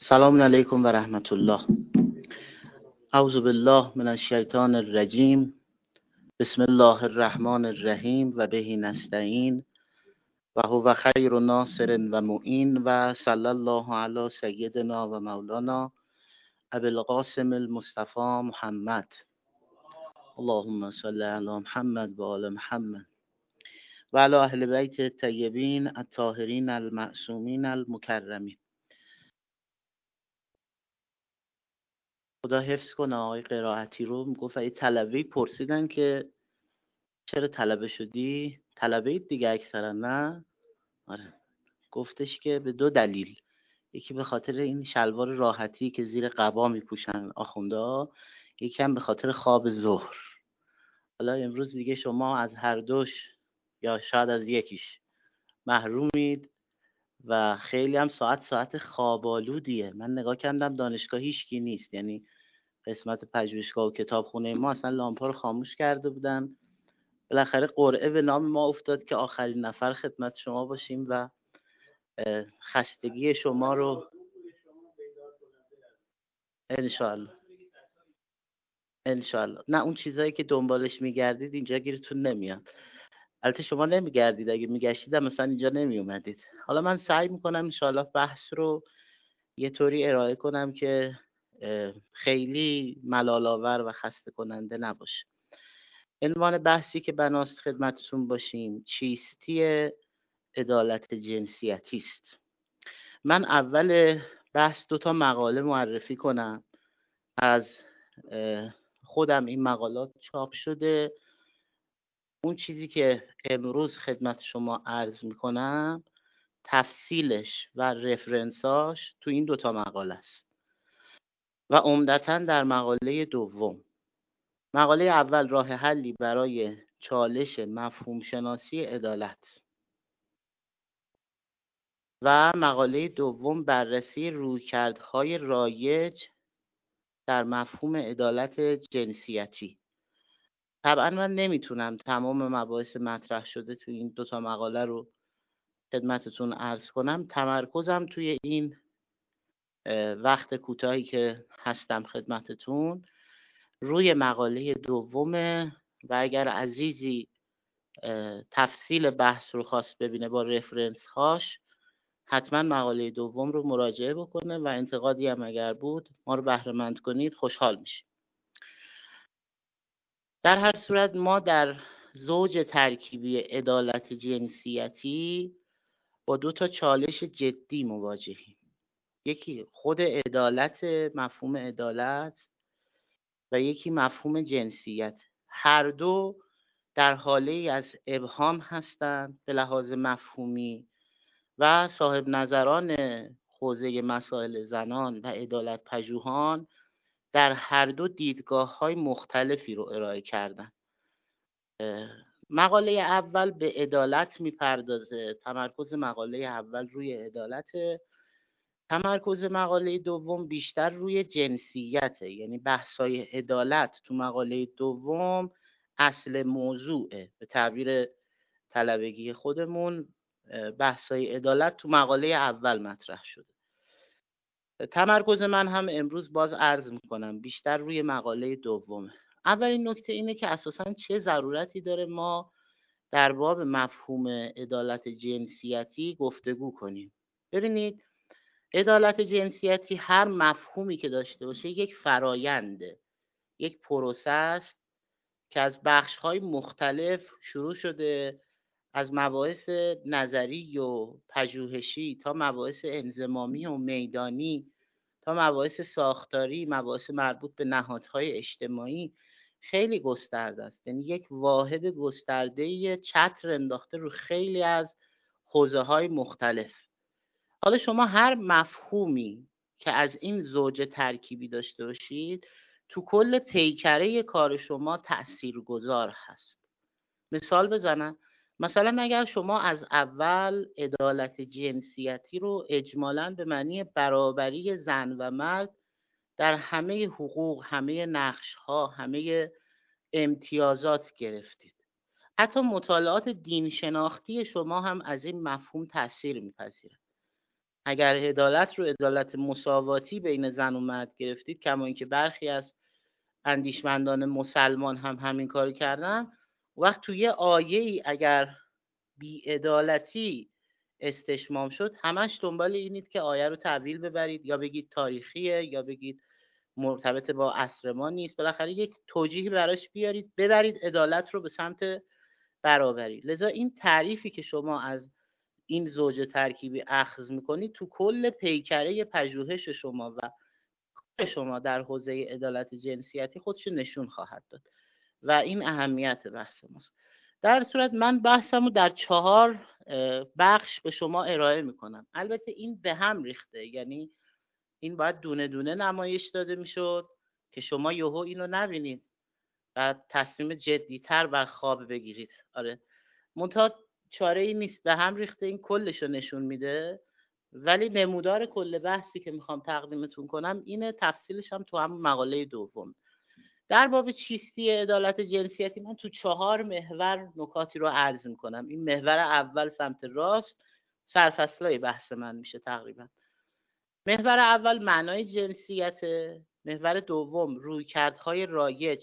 سلام علیکم و رحمت الله. اعوذ بالله من الشیطان الرجیم. بسم الله الرحمن الرحیم و به نستعین و هو خیر ناصر و معین و صلی الله علی سیدنا و مولانا ابی القاسم المصطفى محمد. اللهم صل علی محمد و آل محمد و علی اهل بیت الطیبین الطاهرین المعصومین المکرمین. خدا حفظ کنه آقای قرائتی رو. میگفت اگه طلبه‌ای پرسیدن که چرا طلبه شدی؟ طلبه دیگه اکثرا نه؟ آره. گفتش که به دو دلیل. یکی به خاطر این شلوار راحتی که زیر قبا میپوشن آخوندا، یکی هم به خاطر خواب ظهر. حالا امروز دیگه شما از هر دوش یا شاید از یکیش محرومید و خیلی هم ساعت خوابالودیه. من نگاه کردم دانشگاه هیچکی نیست، یعنی قسمت پژوهشگاه و کتابخونه ما اصلا لامپا رو خاموش کرده بودن. بالاخره قرعه به نام ما افتاد که آخرین نفر خدمت شما باشیم و خستگی شما رو انشالله نه اون چیزایی که دنبالش میگردید اینجا گیرتون نمیاد. البته شما نمیگردید، اگه میگشتید مثلا اینجا نمیومدید. حالا من سعی میکنم انشالله بحث رو یه طوری ارائه کنم که خیلی ملال‌آور و خسته کننده نباشه. عنوان بحثی که بناست خدمتتون باشیم چیستی عدالت جنسیتی است. من اول بحث 2 مقاله معرفی کنم. از خودم این مقالات چاپ شده. اون چیزی که امروز خدمت شما عرض میکنم تفصیلش و رفرنساش تو این 2 مقاله است و عمدتاً در مقاله دوم. مقاله اول راه حلی برای چالش مفهوم شناسی عدالت و مقاله دوم بررسی رویکردهای رایج در مفهوم عدالت جنسیتی. طبعا من نمیتونم تمام مباحث مطرح شده توی این 2 مقاله رو خدمتتون عرض کنم. تمرکزم توی این وقت کوتاهی که هستم خدمتتون روی مقاله دومه و اگر عزیزی تفصیل بحث رو خواست ببینه با رفرنس هاش حتما مقاله دوم رو مراجعه بکنه و انتقادی هم اگر بود ما رو بهره مند کنید خوشحال میشیم. در هر صورت ما در زوج ترکیبی عدالت جنسیتی با 2 چالش جدی مواجهیم. یکی خود عدالت، مفهوم عدالت و یکی مفهوم جنسیت. هر دو در حاله از ابهام هستند به لحاظ مفهومی و صاحب نظران حوزه مسائل زنان و عدالت پژوهان در هر دو دیدگاه‌های مختلفی رو ارائه کردن. مقاله اول به عدالت میپردازه. تمرکز مقاله اول روی عدالت، تمرکز مقاله دوم بیشتر روی جنسیته. یعنی بحث‌های عدالت تو مقاله دوم اصل موضوعه. به تعبیر طلبگی خودمون بحث‌های عدالت تو مقاله اول مطرح شده. تمرکز من هم امروز باز عرض میکنم بیشتر روی مقاله دومه. اولین نکته اینه که اساساً چه ضرورتی داره ما در باب مفهوم عدالت جنسیتی گفتگو کنیم. ببینید عدالت جنسیتی هر مفهومی که داشته باشه یک فراینده، یک پروسه است که از بخش‌های مختلف شروع شده، از مباحث نظری و پژوهشی تا مباحث انضمامی و میدانی تا مباحث ساختاری، مباحث مربوط به نهادهای اجتماعی خیلی گسترده است. یعنی یک واحد گسترده چتر انداخته رو خیلی از حوزه‌های مختلف. حالا شما هر مفهومی که از این زوج ترکیبی داشته باشید تو کل پیکره کار شما تاثیرگذار هست. مثال بزنم، مثلا اگر شما از اول عدالت جنسیتی رو اجمالاً به معنی برابری زن و مرد در همه حقوق، همه نقش‌ها، همه امتیازات گرفتید، حتی مطالعات دین شناختی شما هم از این مفهوم تاثیر می‌پذیره. اگر عدالت رو عدالت مساواتی بین زن و مرد گرفتید، کما اینکه برخی از اندیشمندان مسلمان هم همین کارو کردن، وقت توی آیه ای اگر بی‌عدالتی استشمام شد، همش دنبال اینید که آیه رو تعویل ببرید، یا بگید تاریخیه، یا بگید مرتبط با عصر ما نیست. بالاخره یک توجیهی براش بیارید، ببرید عدالت رو به سمت برابری. لذا این تعریفی که شما از این زوج ترکیبی اخذ میکنید، تو کل پیکره پژوهش شما و کار شما در حوزه عدالت جنسیتی خودشو نشون خواهد داد و این اهمیت بحث ماست. در صورت من بحثمو در 4 بخش به شما ارائه میکنم. البته این به هم ریخته، یعنی این باید دونه دونه نمایش داده میشد که شما یهو اینو نبینید و تصمیم جدیتر بر خواب بگیرید. آره، منتها چاره ای نیست، به هم ریخته، این کلشو نشون میده. ولی نمودار کل بحثی که میخوام تقدیمتون کنم اینه، تفصیلش هم تو همون مقاله دوم. در باب چیستی عدالت جنسیتی من تو 4 محور نکاتی رو عرض میکنم. این محور اول سمت راست سرفصلای بحث من میشه تقریبا. محور اول معنای جنسیت، محور دوم رویکردهای رایج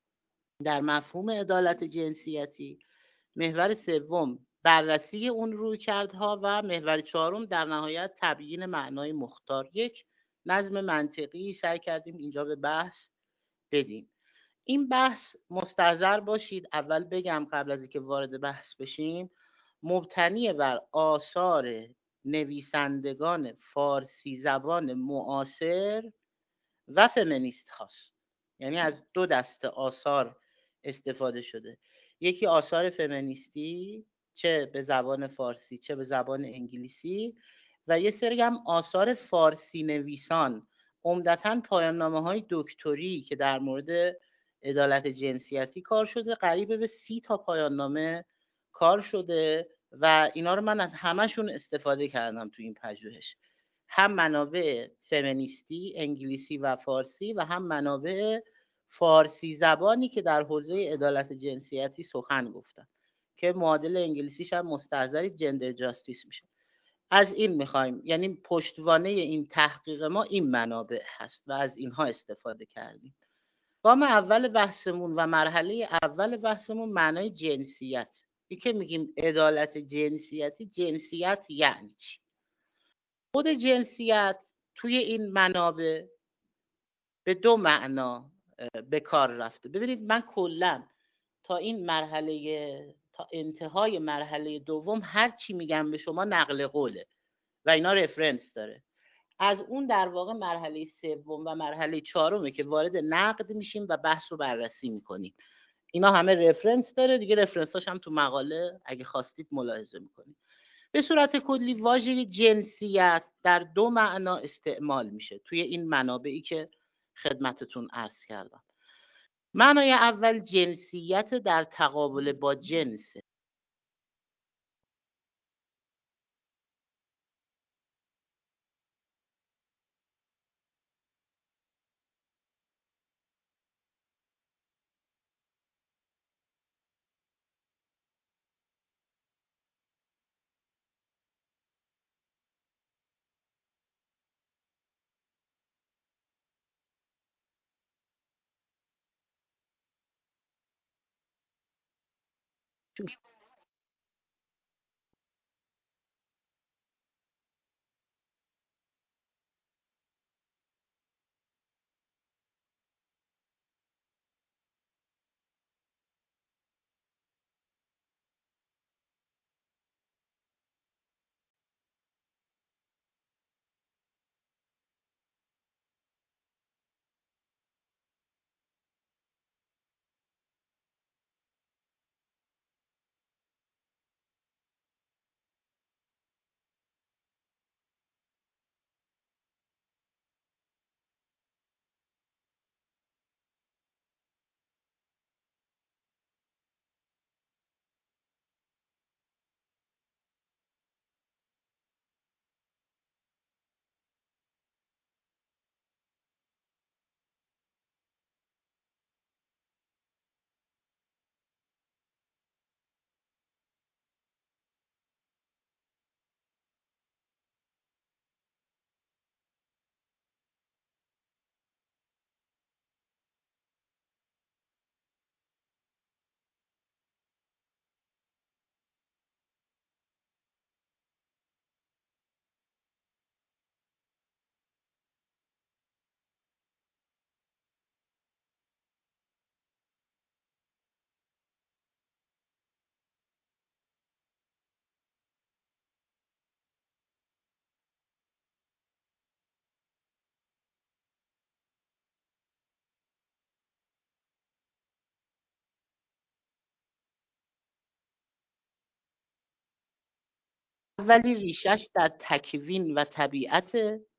در مفهوم عدالت جنسیتی، محور سوم بررسی اون رویکردها و محور چهارم در نهایت تبیین معنای مختار. یک نظم منطقی سعی کردیم اینجا به بحث بدیم. این بحث مستحضر باشید، اول بگم قبل از اینکه وارد بحث بشیم، مبتنی بر آثار نویسندگان فارسی زبان معاصر و فمینیست هاست. یعنی از 2 دسته آثار استفاده شده. یکی آثار فمینیستی، چه به زبان فارسی چه به زبان انگلیسی، و یه سری هم آثار فارسی نویسان، عمدتاً پایان‌نامه‌های دکتری که در مورد عدالت جنسیتی کار شده. قریب به 30 تا پایان‌نامه کار شده و اینا رو من از همشون استفاده کردم تو این پژوهش. هم منابع فمینیستی انگلیسی و فارسی و هم منابع فارسی زبانی که در حوزه عدالت جنسیتی سخن گفتن، که معادل انگلیسیش هم مستحضر جندر جاستیس میشه. از این میخوایم، یعنی پشتوانه این تحقیق ما این منابع هست و از اینها استفاده کردیم. گام اول بحثمون و مرحله اول بحثمون معنای جنسیت. این که میگیم عدالت جنسیتی، جنسیت یعنی چی؟ خود جنسیت توی این منابع به 2 معنا به کار رفته. ببینید من کلا تا این مرحله، تا انتهای مرحله دوم، هر چی میگم به شما نقل قوله و اینا رفرنس داره. از اون در واقع مرحله سوم و مرحله چهارمه که وارد نقد میشیم و بحث رو بررسی میکنیم. اینا همه رفرنس داره دیگه، رفرنساش هم تو مقاله اگه خواستید ملاحظه میکنید. به صورت کلی واژه جنسیت در 2 معنا استعمال میشه توی این منابعی که خدمتتون عرض کردم. معنای اول جنسیت در تقابل با جنس. اولی ریشش در تکوین و طبیعت،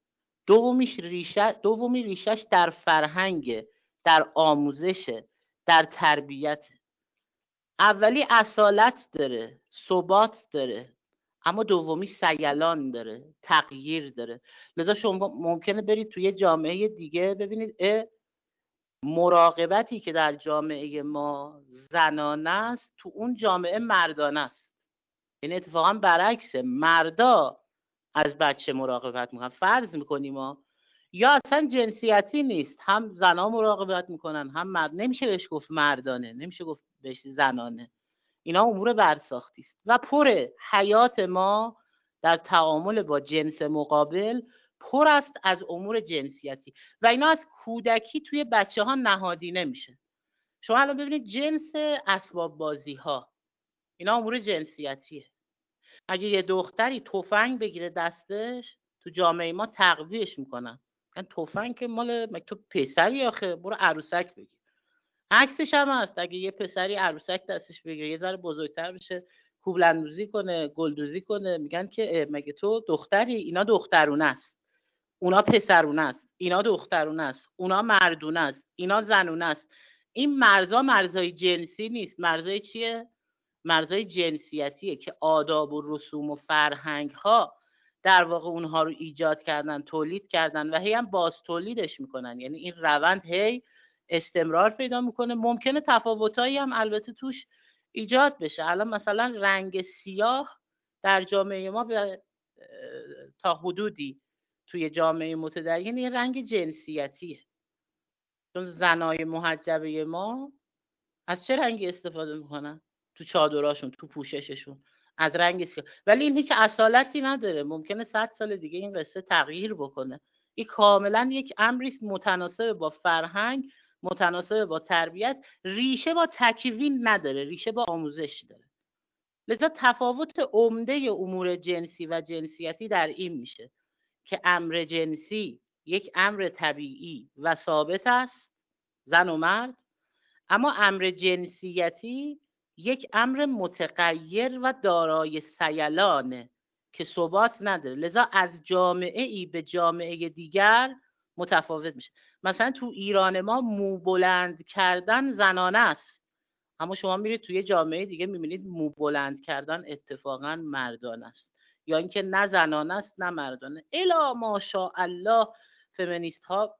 دومی ریشش در فرهنگ، در آموزش، در تربیت. اولی اصالت داره، ثبات داره، اما دومی سیلان داره، تغییر داره. لذا شما ممکنه برید توی جامعه دیگه ببینید مراقبتی که در جامعه ما زنانه است تو اون جامعه مردانه است. یعنی اتفاقا برعکسه، مردا از بچه مراقبت میکنن. فرض میکنیم ما یا اصلا جنسیتی نیست، هم زنا مراقبت میکنن هم مرد. نمیشه بهش گفت مردانه، نمیشه گفت بهش زنانه. اینا امور برساختی است و پر حیات ما در تعامل با جنس مقابل پر است از امور جنسیتی و اینا از کودکی توی بچه ها نهادی نمیشه. شما الان ببینید جنس اسباب بازی ها، اینا امور جنسیتیه. اگه یه دختری تفنگ بگیره دستش تو جامعه ما تقویش میکنن، یعنی تفنگ که مال تو پسری آخه، برو عروسک بگیر. عکسش هم هست، اگه یه پسری عروسک دستش بگیره یه ذره بزرگتر بشه کوبلندوزی کنه گلدوزی کنه، میگن که مگه تو دختری؟ اینا دخترونه است، اونا پسرونه است. اینا دخترونه است، اونا مردونه است، اینا زنونه است. این مرزا مرزای جنسی نیست. مرزای چیه؟ مرزای جنسیتیه که آداب و رسوم و فرهنگ ها در واقع اونها رو ایجاد کردن، تولید کردن و هی هم باز تولیدش میکنن. یعنی این روند هی استمرار پیدا میکنه. ممکنه تفاوتایی هم البته توش ایجاد بشه. الان مثلا رنگ سیاه در جامعه ما تا حدودی توی جامعه متدین یه رنگ جنسیتیه، چون زنای محجبه ما از چه رنگی استفاده میکنن؟ تو چادراشون، تو پوشششون از رنگ سیاه. ولی این هیچ اصالتی نداره. ممکنه 100 سال دیگه این قصه تغییر بکنه. این کاملا یک امری است متناسب با فرهنگ، متناسب با تربیت، ریشه با تکوین نداره، ریشه با آموزش داره. لذا تفاوت عمده امور جنسی و جنسیتی در این میشه که امر جنسی یک امر طبیعی و ثابت است، زن و مرد، اما امر جنسیتی یک امر متغیر و دارای سیلانه که ثبات نداره. لذا از جامعه ای به جامعه دیگر متفاوت میشه. مثلا تو ایران ما مو بلند کردن زنانه است، اما شما میرید توی جامعه دیگه میبینید مو بلند کردن اتفاقا مردانه است، یا اینکه نه زنانه است نه مردانه. الا ماشاءالله فمینیست ها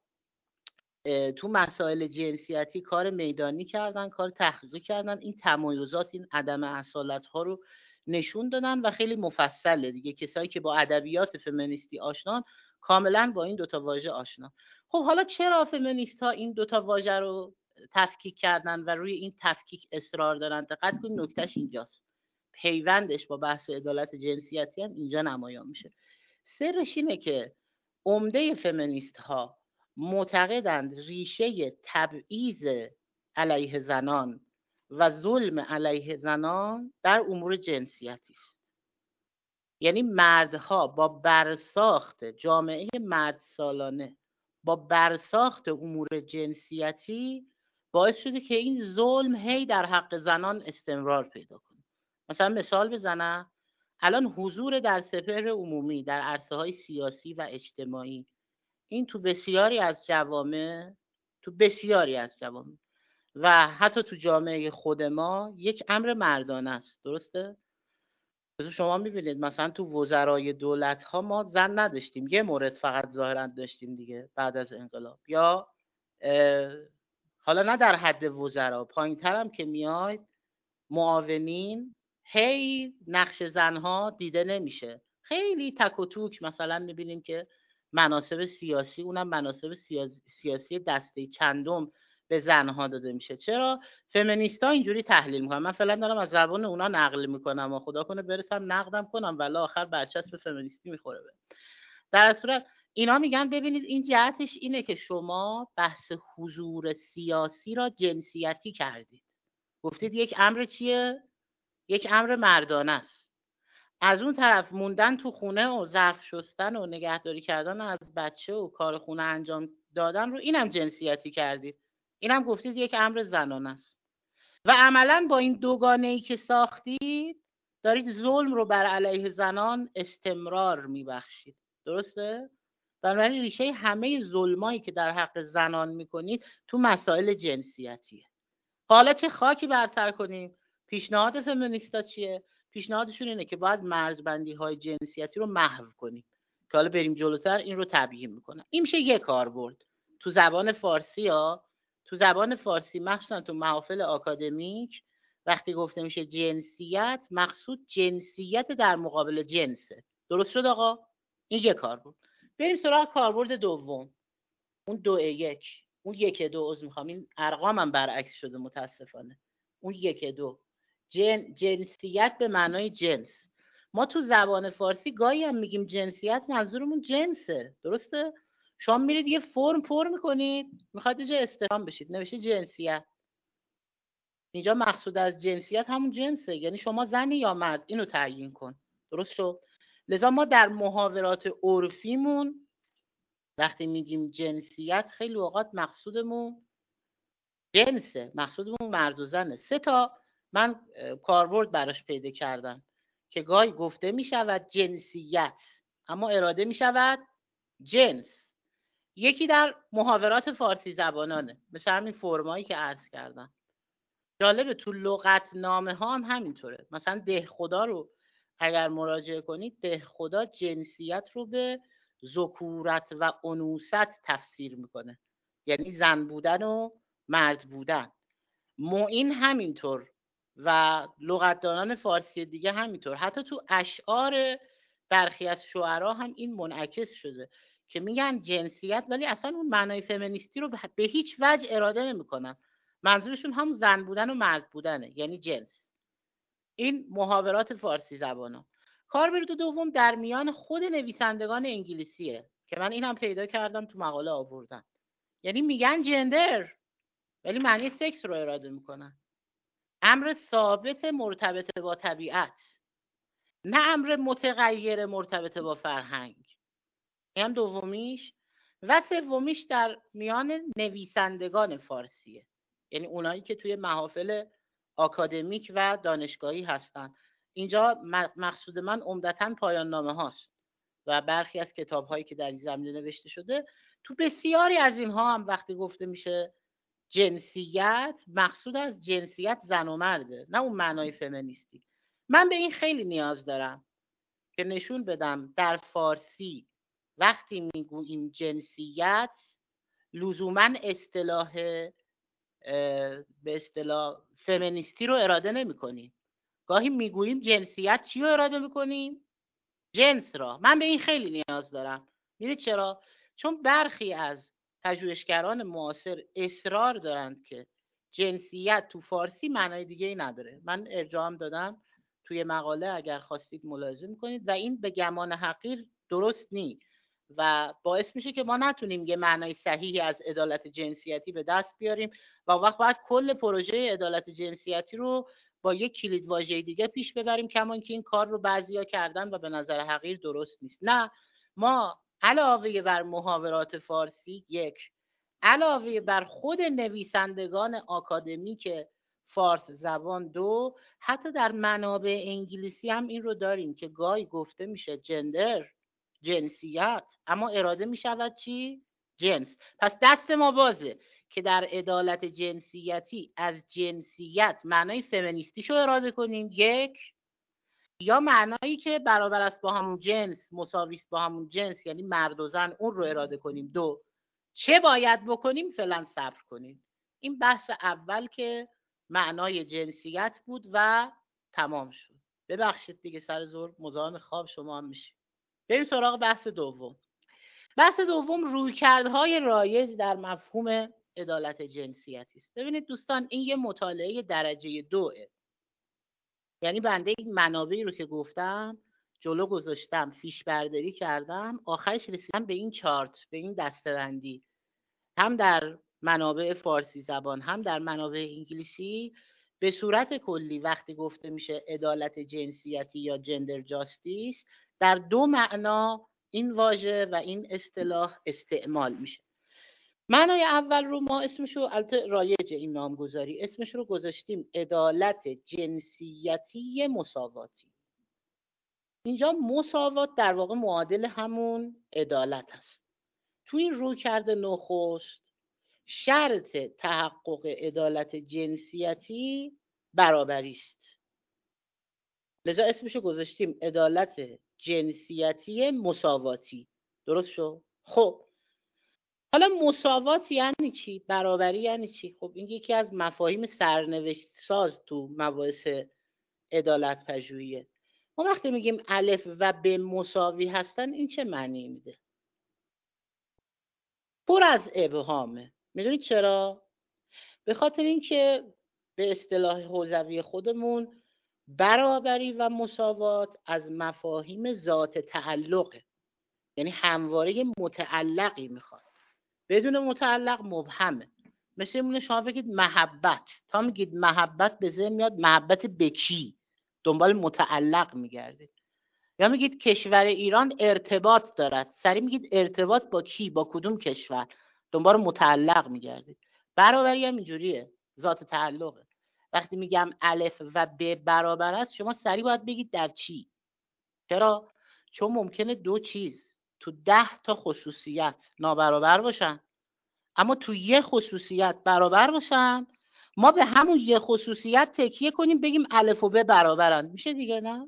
تو مسائل جنسیتی کار میدانی کردن، کار تحقیقی کردن، این تمایزات، این عدم اصالت ها رو نشون دادن و خیلی مفصله دیگه. کسایی که با ادبیات فمینیستی آشنان کاملا با این دوتا واژه آشنا. خب حالا چرا فمینیست ها این دوتا واژه رو تفکیک کردن و روی این تفکیک اصرار دارن؟ دقت کنید نکتهش اینجاست، پیوندش با بحث عدالت جنسیتی هم اینجا نمایان میشه. سرش اینه که عمده فمینیست ها معتقدند ریشه تبعیض علیه زنان و ظلم علیه زنان در امور جنسیتی است. یعنی مردها با برساخت جامعه مرد سالانه، با برساخت امور جنسیتی باعث شده که این ظلم هی در حق زنان استمرار پیدا کنه. مثلا مثال بزنم، الان حضور در سپهر عمومی در عرصه‌های سیاسی و اجتماعی، این تو بسیاری از جوامع و حتی تو جامعه خود ما یک امر مردانه است. درسته؟ شما میبینید مثلا تو وزرای دولت ها ما زن نداشتیم، یه مورد فقط ظاهرا داشتیم دیگه بعد از انقلاب. یا حالا نه در حد وزرا، پایین تر هم که میاید معاونین، هی نقش زنها دیده نمیشه. خیلی تک و توک مثلا میبینیم که مناصب سیاسی، اونم مناصب سیاسی دسته چندم به زنها داده میشه. چرا؟ فمینیستا اینجوری تحلیل میکنن. من فعلا دارم از زبان اونا نقل میکنم و خدا کنه برسم نقدم کنم ولی آخر برچسب فمینیستی میخوره به. در صورت اینا میگن ببینید این جهتش اینه که شما بحث حضور سیاسی را جنسیتی کردید. گفتید یک امر چیه؟ یک امر مردانه است. از اون طرف موندن تو خونه و ظرف شستن و نگهداری کردن از بچه و کار خونه انجام دادن رو اینم جنسیتی کردید. اینم گفتید یک امر زنانه است. و عملا با این دوگانه‌ای که ساختید دارید ظلم رو بر علیه زنان استمرار میبخشید. درسته؟ بنابراین ریشه همه ظلمایی که در حق زنان میکنید تو مسائل جنسیتیه. حالا چه خاکی برتر کنیم؟ پیشنهاد فمینیستا چیه؟ پیشنهادشون اینه که باید مرزبندی های جنسیتی رو محو کنیم که حالا بریم جلوتر این رو تبیین میکنم. این میشه یک کاربرد تو زبان فارسی تو زبان فارسی مخصوصا تو محافل آکادمیک وقتی گفته میشه جنسیت، مقصود جنسیت در مقابل جنسه. درست شد آقا؟ این یک کاربرد. بریم سراغ کاربرد دوم. اون 2-1، اون 1-2 عذر میخوام، این ارقامم برعکس شده متاسفانه. اون 1-2 جنسیت به معنای جنس. ما تو زبان فارسی گاهی هم میگیم جنسیت، منظورمون جنسه. درسته؟ شما میرید یه فرم پر میکنید، میخواد یه جا استخدام بشید، نوشته جنسیت. اینجا مقصود از جنسیت همون جنسه، یعنی شما زنی یا مرد، اینو تعیین کن. درست شد؟ لذا ما در محاورات عرفیمون وقتی میگیم جنسیت خیلی اوقات مقصودمون جنسه، مقصودمون مرد و زنه. 3 تا من کاربرد براش پیدا کردم که گاهی گفته میشود جنسیت اما اراده میشود جنس. یکی در محاورات فارسی زبانانه، مثل همین فرمایی که عرض کردم. جالبه تو لغتنامه ها هم همینطوره. مثلا دهخدا رو اگر مراجعه کنید، دهخدا جنسیت رو به ذکورت و انوثت تفسیر میکنه، یعنی زن بودن و مرد بودن. معین همینطور و لغتدانان فارسی دیگه همینطور. حتی تو اشعار برخی از شعرا هم این منعکس شده که میگن جنسیت، ولی اصلا اون معنای فمینیستی رو به هیچ وجه اراده نمیکنن. منظورشون هم زن بودن و مرد بودنه، یعنی جنس. این محاورات فارسی زبانا. کاربرد دوم در میان خود نویسندگان انگلیسیه که من اینم پیدا کردم تو مقاله آوردن. یعنی میگن جندر ولی معنی سکس رو اراده میکنن. امر ثابت مرتبط با طبیعت، نه امر متغیر مرتبط با فرهنگ. این هم دومیش. و سومیش در میان نویسندگان فارسیه، یعنی اونایی که توی محافل آکادمیک و دانشگاهی هستن. اینجا مقصود من عمدتاً پایان نامه هاست و برخی از کتاب هایی که در این زمینه نوشته شده. تو بسیاری از اینها هم وقتی گفته میشه جنسیت، مقصود از جنسیت زن و مرده، نه اون معنای فمینیستی. من به این خیلی نیاز دارم که نشون بدم در فارسی وقتی میگوییم جنسیت لزوما به اصطلاح فمینیستی رو اراده نمی‌کنیم. گاهی میگوییم جنسیت چی رو اراده می‌کنیم؟ جنس را. من به این خیلی نیاز دارم. می‌دونید چرا؟ چون برخی از پژوهشگران معاصر اصرار دارند که جنسیت تو فارسی معنای دیگه ای نداره. من ارجاعم دادم توی مقاله، اگر خواستید ملاحظه می‌کنید، و این به گمان حقیر درست نیست و باعث میشه که ما نتونیم یه معنای صحیحی از عدالت جنسیتی به دست بیاریم و وقت باید کل پروژه عدالت جنسیتی رو با یک کلید واژه دیگه پیش ببریم، کمان که این کار رو بعضیا کردن و به نظر حقیر درست نیست. نه، ما علاوه بر محاورات فارسی، علاوه بر خود نویسندگان آکادمیک فارس زبان، 2 حتی در منابع انگلیسی هم این رو داریم که گاهی گفته میشه جندر، جنسیت، اما اراده میشود چی؟ جنس. پس دست ما بازه که در عدالت جنسیتی از جنسیت معنای فمینیستیشو اراده کنیم، 1، یا معنایی که برابر است با همون جنس، مساوی است با همون جنس، یعنی مرد و زن، اون رو اراده کنیم، 2. چه باید بکنیم؟ فعلا صبر کنیم. این بحث اول که معنای جنسیت بود و تمام شد. ببخشید دیگه سر ظهر مزاحم خواب شما هم میشید. بریم سراغ بحث دوم. بحث دوم رویکردهای رایج در مفهوم عدالت جنسیتی است. ببینید دوستان، این یه مطالعه درجه 2، یعنی بنده این منابعی رو که گفتم جلو گذاشتم، فیش برداری کردم، آخرش رسیدم به این چارت، به این دسته‌بندی، هم در منابع فارسی زبان هم در منابع انگلیسی. به صورت کلی وقتی گفته میشه عدالت جنسیتی یا جندر جاستیس، در 2 معنا این واژه و این اصطلاح استعمال میشه. معنای اول رو ما اسمشو، البته رایج این نامگذاری، اسمش رو گذاشتیم عدالت جنسیتی مساواتی. اینجا مساوات در واقع معادل همون عدالت است. تو این رویکرد نخست شرط تحقق عدالت جنسیتی برابری است. لذا اسمشو گذاشتیم عدالت جنسیتی مساواتی. درست شد؟ خب حالا مساوات یعنی چی؟ برابری یعنی چی؟ خب این یکی از مفاهیم سرنوشت ساز تو مباحث عدالت پژوهیه. ما وقتی میگیم الف و ب مساوی هستن این چه معنی میده؟ پر از ابهامه. میدونید چرا؟ به خاطر اینکه به اصطلاح حوزوی خودمون برابری و مساوات از مفاهیم ذات تعلقه، یعنی همواره متعلقی میخواد. بدون متعلق مبهمه. مثل اینه شما بگید محبت، تا میگید محبت به ذهن میاد محبت به کی؟ دنبال متعلق میگردید. یا میگید کشور ایران ارتباط دارد، سریع میگید ارتباط با کی؟ با کدوم کشور؟ دنبال متعلق میگردید. برابری هم اینجوریه، ذات تعلقه. وقتی میگم الف و ب برابر است شما سریع باید بگید در چی؟ چرا؟ چون ممکنه دو چیز تو 10 تا خصوصیت نابرابر باشن، اما تو یه خصوصیت برابر باشن. ما به همون یه خصوصیت تکیه کنیم بگیم الف و ب برابرن. میشه دیگه؟ نه،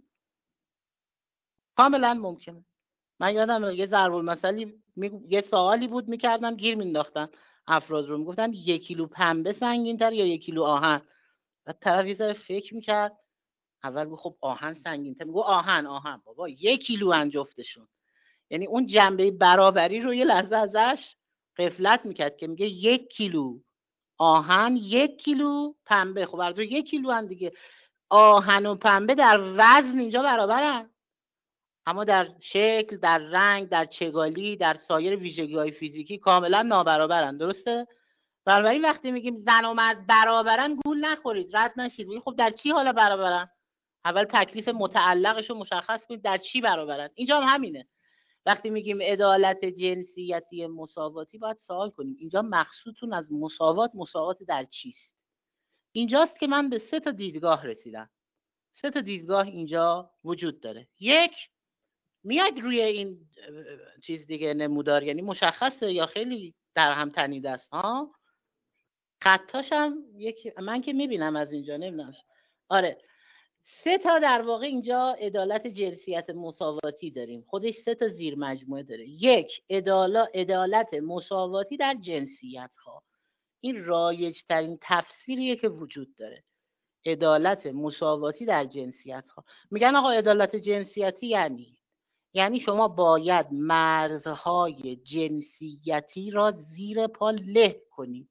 کاملا ممکنه. من یادم یه ضرب المثلی یه سوالی بود میکردم گیر مینداختن افراد رو، میگفتن 1 کیلو پنبه سنگین‌تر یا 1 کیلو آهن؟ بعد طرف یه ذره فکر میکرد، اول گفت خب آهن سنگین‌تر، میگه آهن بابا 1 کیلو ان جفتشون. یعنی اون جنبه برابری رو یه لحظه ازش غفلت میکرد که میگه 1 کیلو آهن 1 کیلو پنبه. خب هر دو 1 کیلو ان دیگه. آهن و پنبه در وزن اینجا برابرن، اما در شکل، در رنگ، در چگالی، در سایر ویژگی‌های فیزیکی کاملا نابرابرن. درسته؟ بنابراین وقتی میگیم زن و مرد برابرن گول نخورید، رد نشید. خب در چی حالا برابرن؟ اول تکلیف متعلقش رو مشخص کنید، در چی برابرن. اینجا هم همینه. وقتی میگیم عدالت جنسیتی مساواتی باید سوال کنیم اینجا مقصودتون از مساوات در چیست؟ اینجاست که من به 3 تا دیدگاه رسیدم. 3 تا دیدگاه اینجا وجود داره. یک، میاد روی این چیز دیگه نمودار، یعنی مشخصه یا خیلی در هم تنیده است ها؟ خطاش هم من که میبینم از اینجا، نمیدونم. آره 3 تا در واقع اینجا عدالت جنسیت مساواتی داریم. خودش 3 تا زیر مجموعه داره. یک، عدالت مساواتی در جنسیت ها. این رایج ترین تفسیریه که وجود داره. عدالت مساواتی در جنسیت ها. میگن آقا عدالت جنسیتی یعنی شما باید مرزهای جنسیتی را زیر پا له کنید.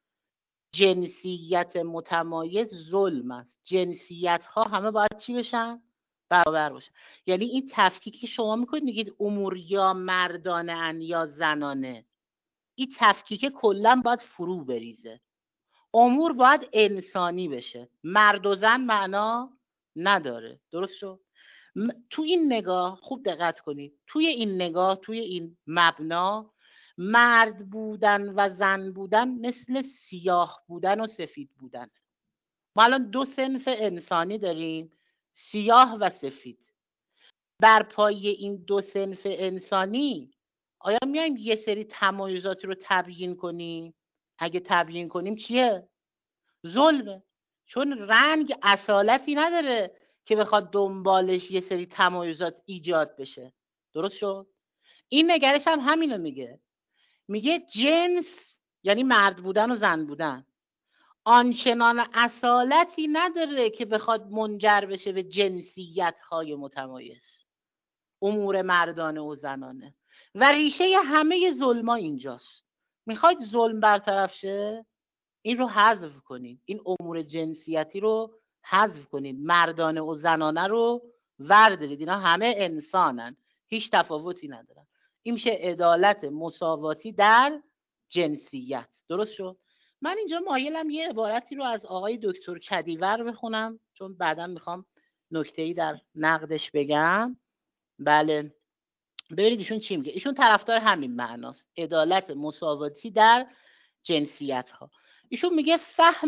جنسیت متمایز ظلم است. جنسیت ها همه باید چی بشن؟ برابر باشن. یعنی این تفکیکی که شما میکنید میگید امور یا مردانه ان یا زنانه، این تفکیک کلا باید فرو بریزه. امور باید انسانی بشه، مرد و زن معنا نداره. درست شد؟ تو این نگاه خوب دقت کنید، توی این نگاه، توی این مبنا، مرد بودن و زن بودن مثل سیاه بودن و سفید بودن. ما الان 2 صنف انسانی داریم، سیاه و سفید. بر پایه این 2 صنف انسانی آیا میایم یه سری تمایزاتی رو تبیین کنیم؟ اگه تبیین کنیم چیه؟ ظلمه. چون رنگ اصالتی نداره که بخواد دنبالش یه سری تمایزات ایجاد بشه. درست شد؟ این نگرش هم همینو میگه جنس یعنی مرد بودن و زن بودن آنچنان اصالتی نداره که بخواد منجر بشه به جنسیت های متمایز، امور مردانه و زنانه. و ریشه همه ظلما اینجاست. میخواید ظلم برطرف شه؟ این رو حذف کنید. این امور جنسیتی رو حذف کنید. مردانه و زنانه رو وردارید. اینا همه انسانن، هیچ تفاوتی ندارن. این میشه عدالت مساواتی در جنسیت. درست شد؟ من اینجا مایلم یه عبارتی رو از آقای دکتر کدیور بخونم، چون بعدا میخوام نکته‌ای در نقدش بگم. بله، ببینید ایشون چی میگه. ایشون طرفدار همین معناست، عدالت مساواتی در جنسیت ها. ایشون میگه فهم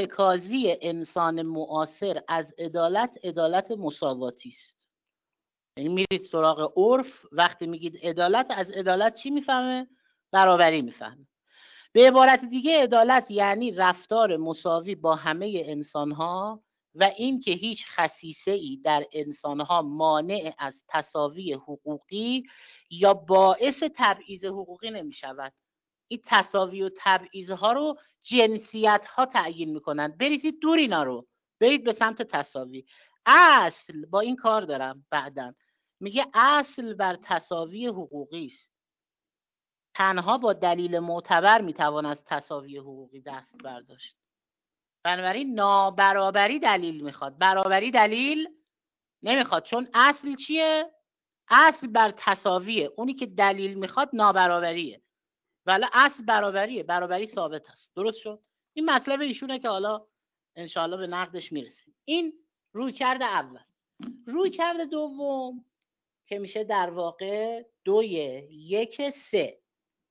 ارتکازی انسان معاصر از عدالت مساواتی است. یعنی میرید سراغ عرف، وقتی میگید عدالت، از عدالت چی میفهمه؟ برابری میفهمه. به عبارت دیگه عدالت یعنی رفتار مساوی با همه انسانها و این که هیچ خصیصه‌ای در انسانها مانع از تساوی حقوقی یا باعث تبعیض حقوقی نمی شود. این تساوی و تبعیض‌ها رو جنسیت‌ها تعیین میکنن. برید دور اینا رو، برید به سمت تساوی. اصل با این کار دارم بعداً میگه اصل بر تساوی حقوقی است. تنها با دلیل معتبر میتوان از تساوی حقوقی دست برداشت. بنابراین نابرابری دلیل میخواد، برابری دلیل نمیخواد. چون اصل چیه؟ اصل بر تساویه. اونی که دلیل میخواد نابرابریه، ولی اصل برابریه، برابری ثابت است. درست شد؟ این مطلب ایشونه که حالا انشاءالله به نقدش میرسیم. این رویکرد اول. رویکرد دوم که میشه در واقع 2:1:3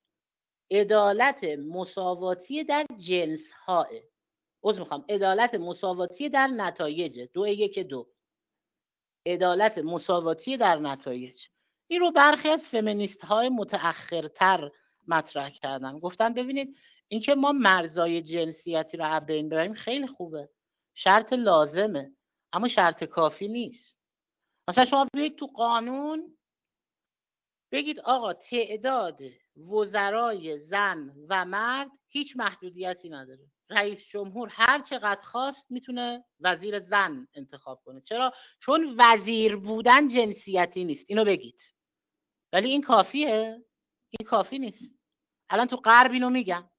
عدالت مساواتی در جنس ها. عدالت مساواتی در نتایج. 2:1:2 عدالت مساواتی در نتایج. این رو برخی از فمینیست های متأخرتر مطرح کردن. گفتن ببینید اینکه ما مرزای جنسیتی رو از بین ببریم خیلی خوبه، شرط لازمه، اما شرط کافی نیست. مثلا شما بیایید تو قانون بگید آقا تعداد وزرای زن و مرد هیچ محدودیتی نداره. رئیس جمهور هر چقدر خواست میتونه وزیر زن انتخاب کنه. چرا؟ چون وزیر بودن جنسیتی نیست. اینو بگید. ولی این کافیه؟ این کافی نیست. الان تو غرب اینو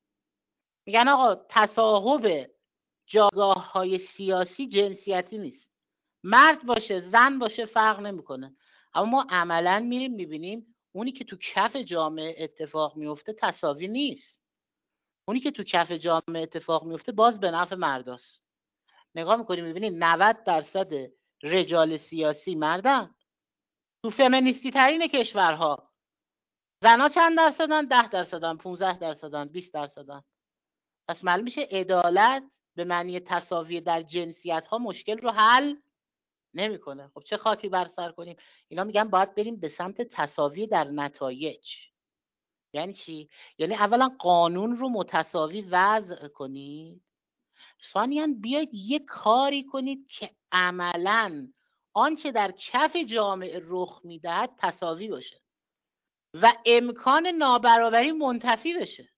میگن آقا تصاحب جایگاه های سیاسی جنسیتی نیست. مرد باشه زن باشه فرق نمیکنه. اما ما عملا میریم میبینیم اونی که تو کف جامعه اتفاق میفته تساوی نیست. اونی که تو کف جامعه اتفاق میفته باز به نفع مرداست. نگاه میکنیم میبینیم 90% رجال سیاسی مردن. تو فمینیستی ترین کشورها زنا چند درصدن؟ 10%، 15%، 20%. پس معلوم میشه عدالت به معنی تساوی در جنسیت ها مشکل رو حل نمیکنه. خب چه خاکی بر سر کنیم؟ اینا میگن باید بریم به سمت تساوی در نتایج. یعنی چی؟ یعنی اولا قانون رو متساوی وضع کنید، ثانیاً بیاید یک کاری کنید که عملاً آنچه در کف جامعه رخ میدهد تساوی باشه و امکان نابرابری منتفی بشه.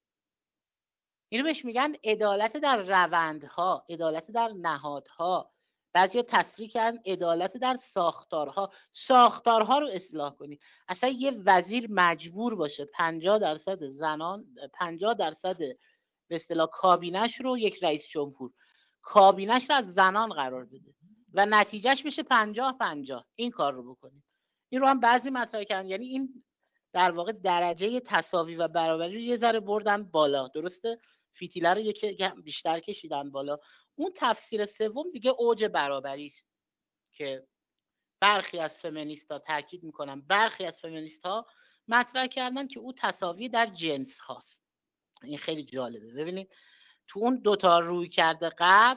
اینو بهش میگن عدالت در روندها، عدالت در نهادها. بعضیا تصریح کردن عدالت در ساختارها. ساختارها رو اصلاح کنید. اصلا یه وزیر مجبور باشه 50% زنان، 50% به اصطلاح کابینش رو، یک رئیس جمهور کابینش رو از زنان قرار بده و نتیجهش بشه 50-50. این کار رو بکنید. این رو هم بعضی مطرح کردن. یعنی این در واقع درجه تساوی و برابری رو یه ذره بردن بالا. درسته؟ فتیله رو یکم بیشتر کشیدن بالا. اون تفسیر سوم دیگه اوج برابری است که برخی از فمینیست‌ها تاکید میکنن، برخی از فمینیست‌ها مطرح کردن که او تساوی در جنس هاست. این خیلی جالبه. ببینید تو اون دوتا روی کرده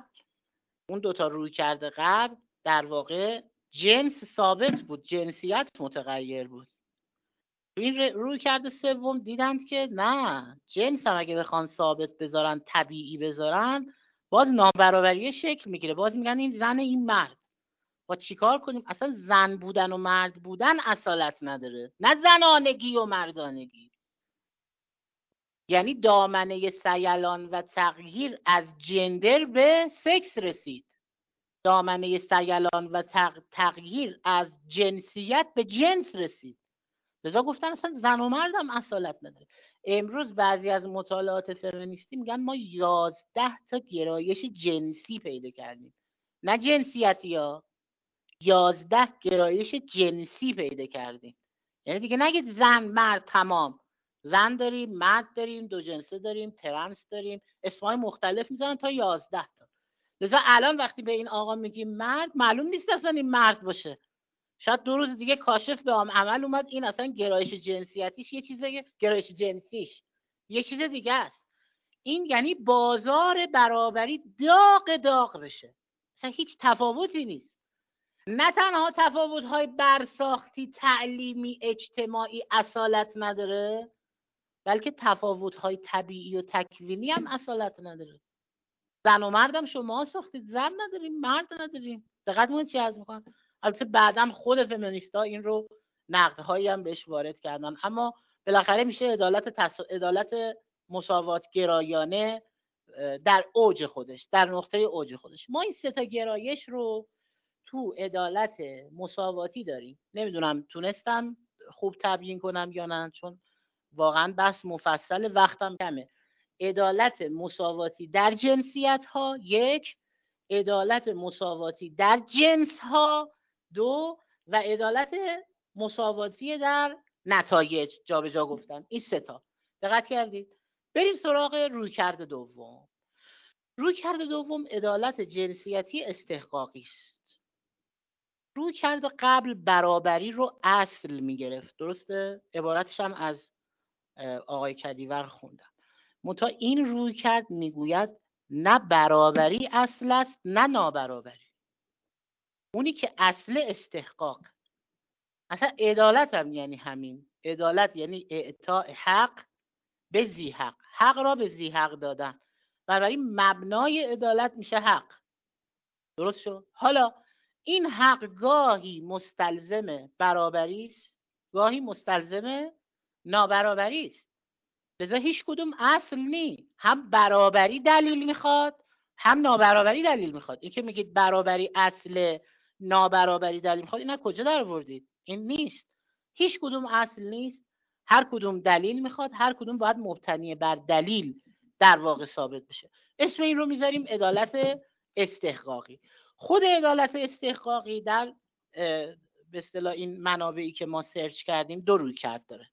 قبل در واقع جنس ثابت بود، جنسیت متغیر بود. تو این روی کرده سوم دیدند که نه، جنس هم اگه بخوان ثابت بذارن، طبیعی بذارن، باز نابرابری شکل میگیره. باز میگن این زن این مرد. با چیکار کنیم؟ اصلا زن بودن و مرد بودن اصالت نداره، نه زنانگی و مردانگی. یعنی دامنه سیلان و تغییر از جندر به سکس رسید. دامنه سیلان و تغییر از جنسیت به جنس رسید. لذا گفتن اصلا زن و مرد هم اصالت نداره. امروز بعضی از مطالعات فمینیستی میگن ما 11 تا گرایش جنسی پیدا کردیم، نه جنسیتی ها، 11 گرایش جنسی پیدا کردیم. یعنی دیگه نگید زن مرد تمام. زن داریم، مرد داریم، دو جنسه داریم، ترنس داریم، اسمای مختلف میزنن تا 11 تا. لذا الان وقتی به این آقا میگیم مرد، معلوم نیست اصلا این مرد باشه. شاید 2 روز دیگه کاشف به عمل اومد این اصلا گرایش جنسیتیش یه چیزه، گرایش جنسیش یه چیز دیگه است. این یعنی بازار برابری داغ بشه. اصلا هیچ تفاوتی نیست. نه تنها تفاوت‌های برساختی، تعلیمی، اجتماعی اصالت نداره، بلکه تفاوت‌های طبیعی و تکوینی هم اصالت نداره. زن و مردم شما ساختید، زن نداریم، مرد نداریم. دقت کنید چی عرض می‌کنم. البته بعداً خود فمینیست‌ها این رو نقدهایی هم بهش وارد کردن، اما بالاخره میشه عدالت مساوات گرایانه در اوج خودش، در نقطه اوج خودش. ما این سه تا گرایش رو تو عدالت مساواتی داریم. نمیدونم تونستم خوب تبیین کنم یا نه، چون واقعا بحث مفصل، وقتم کمه. عدالت مساواتی در جنسیت ها، یک. عدالت مساواتی در جنس ها، دو. و عدالت مساواتی در نتایج، جابجا گفتم. این سه تا. دقت کردید؟ بریم سراغ رویکرد دوم. رویکرد دوم عدالت جنسیتی استحقاقی است. رویکرد قبل برابری رو اصل میگرفت، درسته؟ عبارتش هم از آقای کدیور خوندم. منتها این رویکرد میگوید نه برابری اصل است نه نابرابری. اونی که اصل استحقاق. اصلا عدالت هم یعنی همین. عدالت یعنی اعطاء حق به ذی حق، حق را به ذی حق دادن. بنابراین مبنای عدالت میشه حق. درست شد؟ حالا این حق گاهی مستلزم برابری است، گاهی مستلزم نابرابری است. لذا هیچ کدوم اصل نی. هم برابری دلیل میخواد، هم نابرابری دلیل میخواد. این که میگید برابری اصل، نابرابری دلیل میخواد، اینا کجا در آوردید؟ این نیست. هیچ کدوم اصل نیست، هر کدوم دلیل میخواد، هر کدوم باید مبتنی بر دلیل در واقع ثابت بشه. اسم این رو میذاریم عدالت استحقاقی. خود عدالت استحقاقی در به اصطلاح این منابعی که ما سرچ کردیم دو رویکرد داره،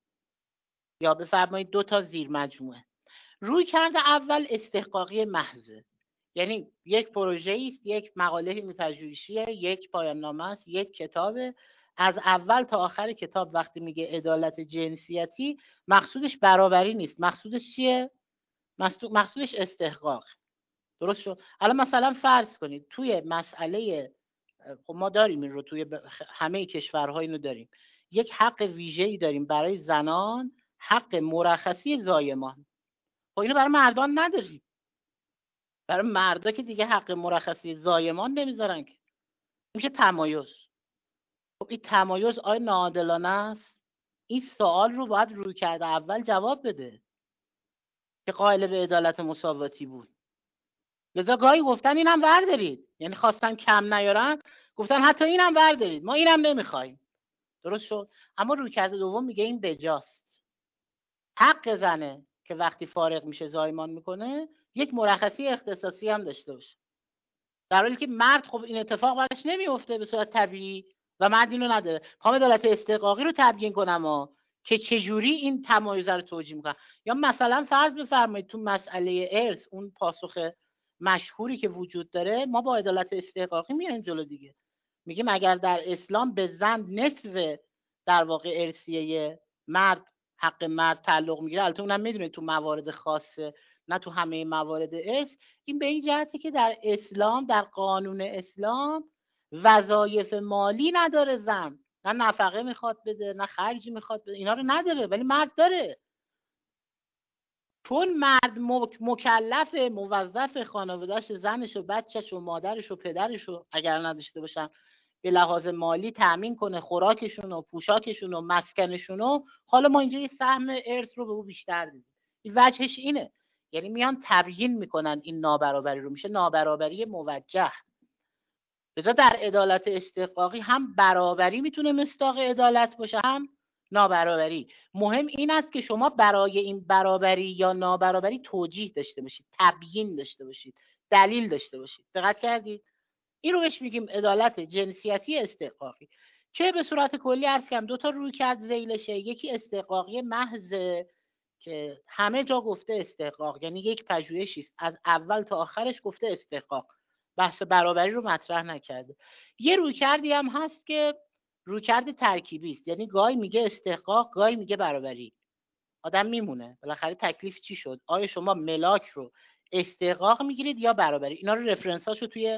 یا بفرمایید دو تا زیر مجموعه. رویکرد اول استحقاقی محضه، یعنی یک پروژه است، یک مقاله پژوهشیه، یک پایان نامه است، یک کتابه. از اول تا آخر کتاب وقتی میگه عدالت جنسیتی، مقصودش برابری نیست. مقصودش چیه؟ مقصودش استحقاق. درست شد؟ الان مثلا فرض کنید توی مسئله، خب ما داریم این رو توی همه کشورها اینو داریم، یک حق ویژه‌ای داریم برای زنان، حق مرخصی زایمان. خب اینو برای مردان نداریم. برای مردا که دیگه حق مرخصی زایمان نمیذارن که، میشه تمایز. خب این تمایز آیا ناعادلانه است؟ این سوال رو باید رویکرد اول جواب بده که قائل به عدالت مساواتی بود. لذا گاهی گفتن اینم بردارید، یعنی خواستن کم نیارن، گفتن حتی اینم بردارید، ما اینم نمیخوایم. درست شد؟ اما رویکرد دوم میگه این بجاست. حق زنه که وقتی فارغ میشه زایمان میکنه یک مرخصی اختصاصی هم داشته باشه، در حالی که مرد خب این اتفاق براش نمیفته به صورت طبیعی و مرد اینو نداره. خواهم عدالت استحقاقی رو تبیین کنم که چجوری این تمایز رو توجیه میکنم. یا مثلا فرض بفرمایید تو مسئله ارث، اون پاسخ مشهوری که وجود داره، ما با عدالت استحقاقی میایم جلو دیگه. میگیم اگر در اسلام به زن نصف در واقع ارثیه مرد، حق مرد تعلق میگیره، البته اونم میدونید تو موارد خاصه، نه تو همه موارد ارث. این به این جهته که در اسلام، در قانون اسلام، وظایف مالی نداره زن، نه نفقه میخواد بده، نه خرجی میخواد بده، اینا رو نداره، ولی مرد داره. چون مرد مکلف، موظف خانواده‌اش، زنش و بچه‌ش و مادرش و پدرش رو اگر نداشته باشن به لحاظ مالی تأمین کنه، خوراکشون و پوشاکشون و مسکنشون رو. حالا ما اینجا یه سهم ارث رو به او بیشتر میدیم. این وجهش اینه، یعنی میان تبیین میکنن این نابرابری رو، میشه نابرابری موجه. لذا در عدالت استحقاقی هم برابری میتونه مصداق عدالت باشه، هم نابرابری. مهم این است که شما برای این برابری یا نابرابری توجیه داشته باشید، تبیین داشته باشید، دلیل داشته باشید. دقت کردید؟ این رو بهش میگیم عدالت جنسیتی استحقاقی، که به صورت کلی عرض کردم دو تا رویکرد ذیلشه. یکی استحقاقی محض که همه جا گفته استحقاق، یعنی یک پژوهشی است از اول تا آخرش گفته استحقاق، بحث برابری رو مطرح نکرده. یه رویکردی هم هست که رویکرد ترکیبی است، یعنی گاهی میگه استحقاق، گاهی میگه برابری. آدم میمونه بالاخره تکلیف چی شد؟ آیا شما ملاک رو استحقاق میگیرید یا برابری؟ اینا رو رفرنساشو توی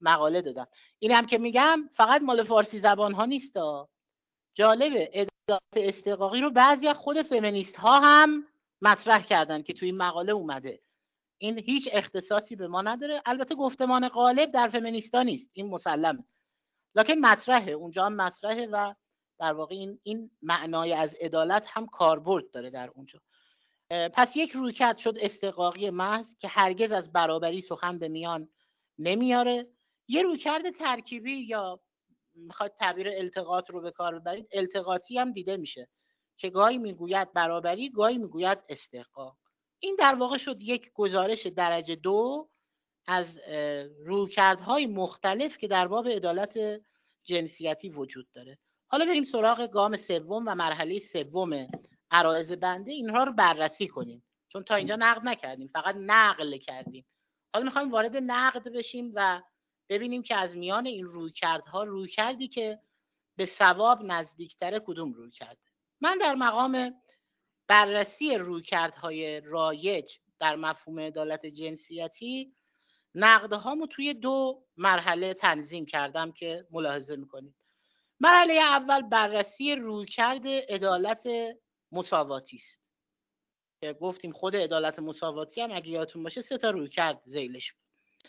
مقاله دادم. این هم که میگم فقط مال فارسی زبان ها نیست. جالبه عدالت استحقاقی رو بعضی از خود فمینیست ها هم مطرح کردن که توی این مقاله اومده. این هیچ اختصاصی به ما نداره. البته گفتمان غالب در فمینیستا نیست، این مسلمه، لکن مطرحه، اونجا هم مطرحه و در واقع این معنای از عدالت هم کاربرد داره در اونجا. پس یک رویکرد شد استحقاقی محض که هرگز از برابری سخن به میان نمیاره. یه رویکرد ترکیبی یا میخواد تعبیر التقاط رو به کار ببرید، التقاطی هم دیده میشه که گاهی میگوید برابری، گاهی میگوید استحقاق. این در واقع شد یک گزارش درجه 2 از رویکردهای مختلف که در باب عدالت جنسیتی وجود داره. حالا بریم سراغ گام سوم و مرحله سوم عرایض بنده. اینها رو بررسی کنیم، چون تا اینجا نقد نکردیم، فقط نقل کردیم. حالا میخوایم وارد نقد بشیم و ببینیم که از میان این رویکردها رویکردی که به صواب نزدیکتره کدوم رویکرده. من در مقام بررسی رویکردهای رایج در مفهوم عدالت جنسیتی نقدهامو توی 2 مرحله تنظیم کردم که ملاحظه میکنید. مرحله اول بررسی رویکرد عدالت مساواتی است که گفتیم خود عدالت مساواتی هم اگه یادتون باشه 3 تا رویکرد ذیلش بود.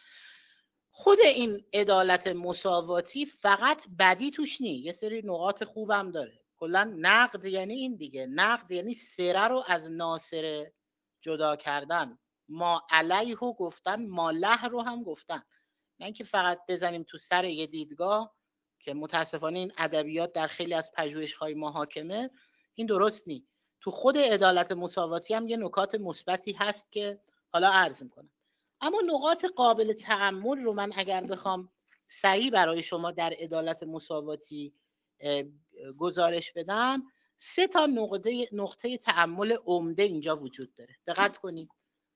خود این عدالت مساواتی فقط بدی توش نیست، یه سری نقاط خوبم داره. کلا نقد یعنی این دیگه، نقد یعنی سره رو از ناصره جدا کردن، ما علیه رو گفتن، ما له رو هم گفتن، نه اینکه فقط بزنیم تو سر یه دیدگاه که متاسفانه این ادبیات در خیلی از پژوهش‌های ما حاکمه. این درست نیست. تو خود عدالت مساواتی هم یه نکات مثبتی هست که حالا عرض میکنم. اما نقاط قابل تأمل رو من اگر بخوام سریع برای شما در عدالت مساواتی گزارش بدم، 3 تا نقطه تأمل عمده اینجا وجود داره. دقت کنید.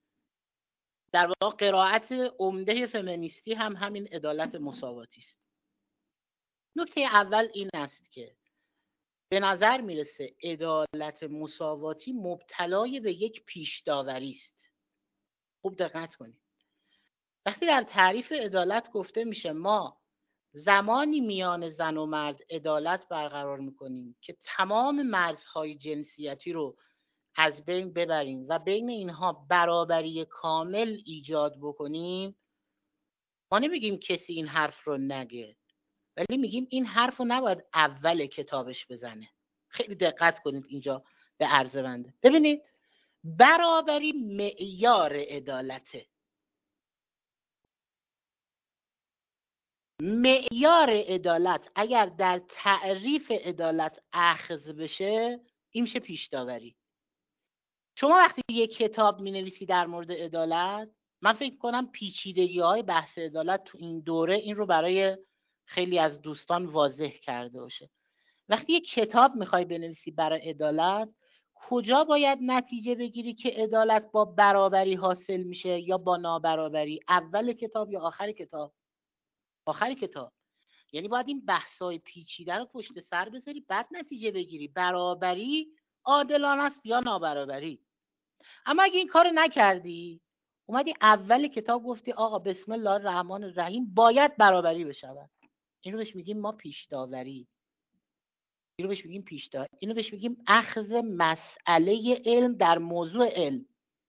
در واقع قرائت عمده فمینیستی هم همین عدالت مساواتی است. نکته اول این است که به نظر میرسه عدالت مساواتی مبتلای به یک پیش داوری است. خوب دقت کنید. وقتی در تعریف عدالت گفته میشه ما زمانی میان زن و مرد عدالت برقرار میکنیم که تمام مرزهای جنسیتی رو از بین ببریم و بین اینها برابری کامل ایجاد بکنیم، ما نمیگیم کسی این حرف رو نگه، ولی میگیم این حرف رو نباید اول کتابش بزنه. خیلی دقت کنید اینجا به عرض بنده. ببینید برابری معیار عدالته. معیار عدالت اگر در تعریف عدالت اخذ بشه این میشه پیش داوری. شما وقتی یک کتاب مینویسی در مورد عدالت، من فکر کنم پیچیدگی‌های بحث عدالت تو این دوره این رو برای خیلی از دوستان واضح کرده باشه. وقتی یک کتاب میخوای بنویسی برای عدالت، کجا باید نتیجه بگیری که عدالت با برابری حاصل میشه یا با نابرابری؟ اول کتاب یا آخر کتاب؟ آخر کتاب. یعنی باید این بحث‌های پیچیده رو پشت سر بذاری بعد نتیجه بگیری برابری عادلانه است یا نابرابری. اما اگه این کار نکردی، اومدی اول کتاب گفتی آقا بسم الله الرحمن الرحیم باید برابری بشود، این رو بهش میگیم ما پیش داوری. اینو بهش میگیم اخذ مسئله علم در موضوع علم.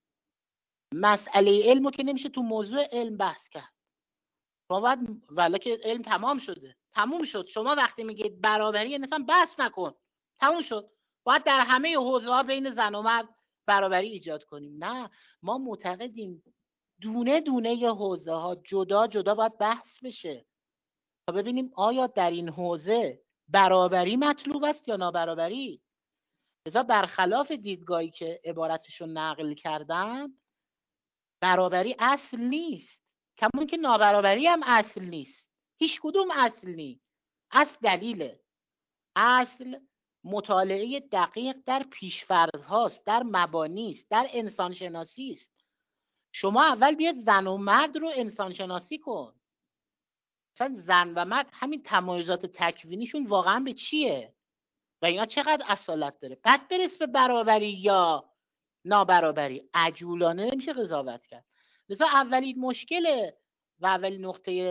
مسئله علمو که نمیشه تو موضوع علم بحث کرد. شما باید ولی که علم تموم شد. شما وقتی میگید برابری مثلا بحث نکن، تموم شد. باید در همه حوزه‌ها بین زن و مرد برابری ایجاد کنیم. نه، ما معتقدیم دونه دونه حوزه‌ها جدا جدا باید بحث بشه تا ببینیم آیا در این حوزه برابری مطلوب است یا نابرابری. لذا برخلاف دیدگاهی که عبارتشو نقل کردم، برابری اصل نیست، کمون که نابرابری هم اصل نیست. هیچ کدوم اصل نیست. اصل دلیله. اصل مطالعه دقیق در پیش‌فرض هاست، در مبانی است، در انسان شناسی است. شما اول بیاد زن و مرد رو انسان شناسی کن. مثلا زن و مرد همین تمایزات تکوینیشون واقعا به چیه و اینا چقدر اصالت داره، بعد برس به برابری یا نابرابری. عجولانه نمیشه قضاوت کرد. لذا اولین مشکل و اولین نقطه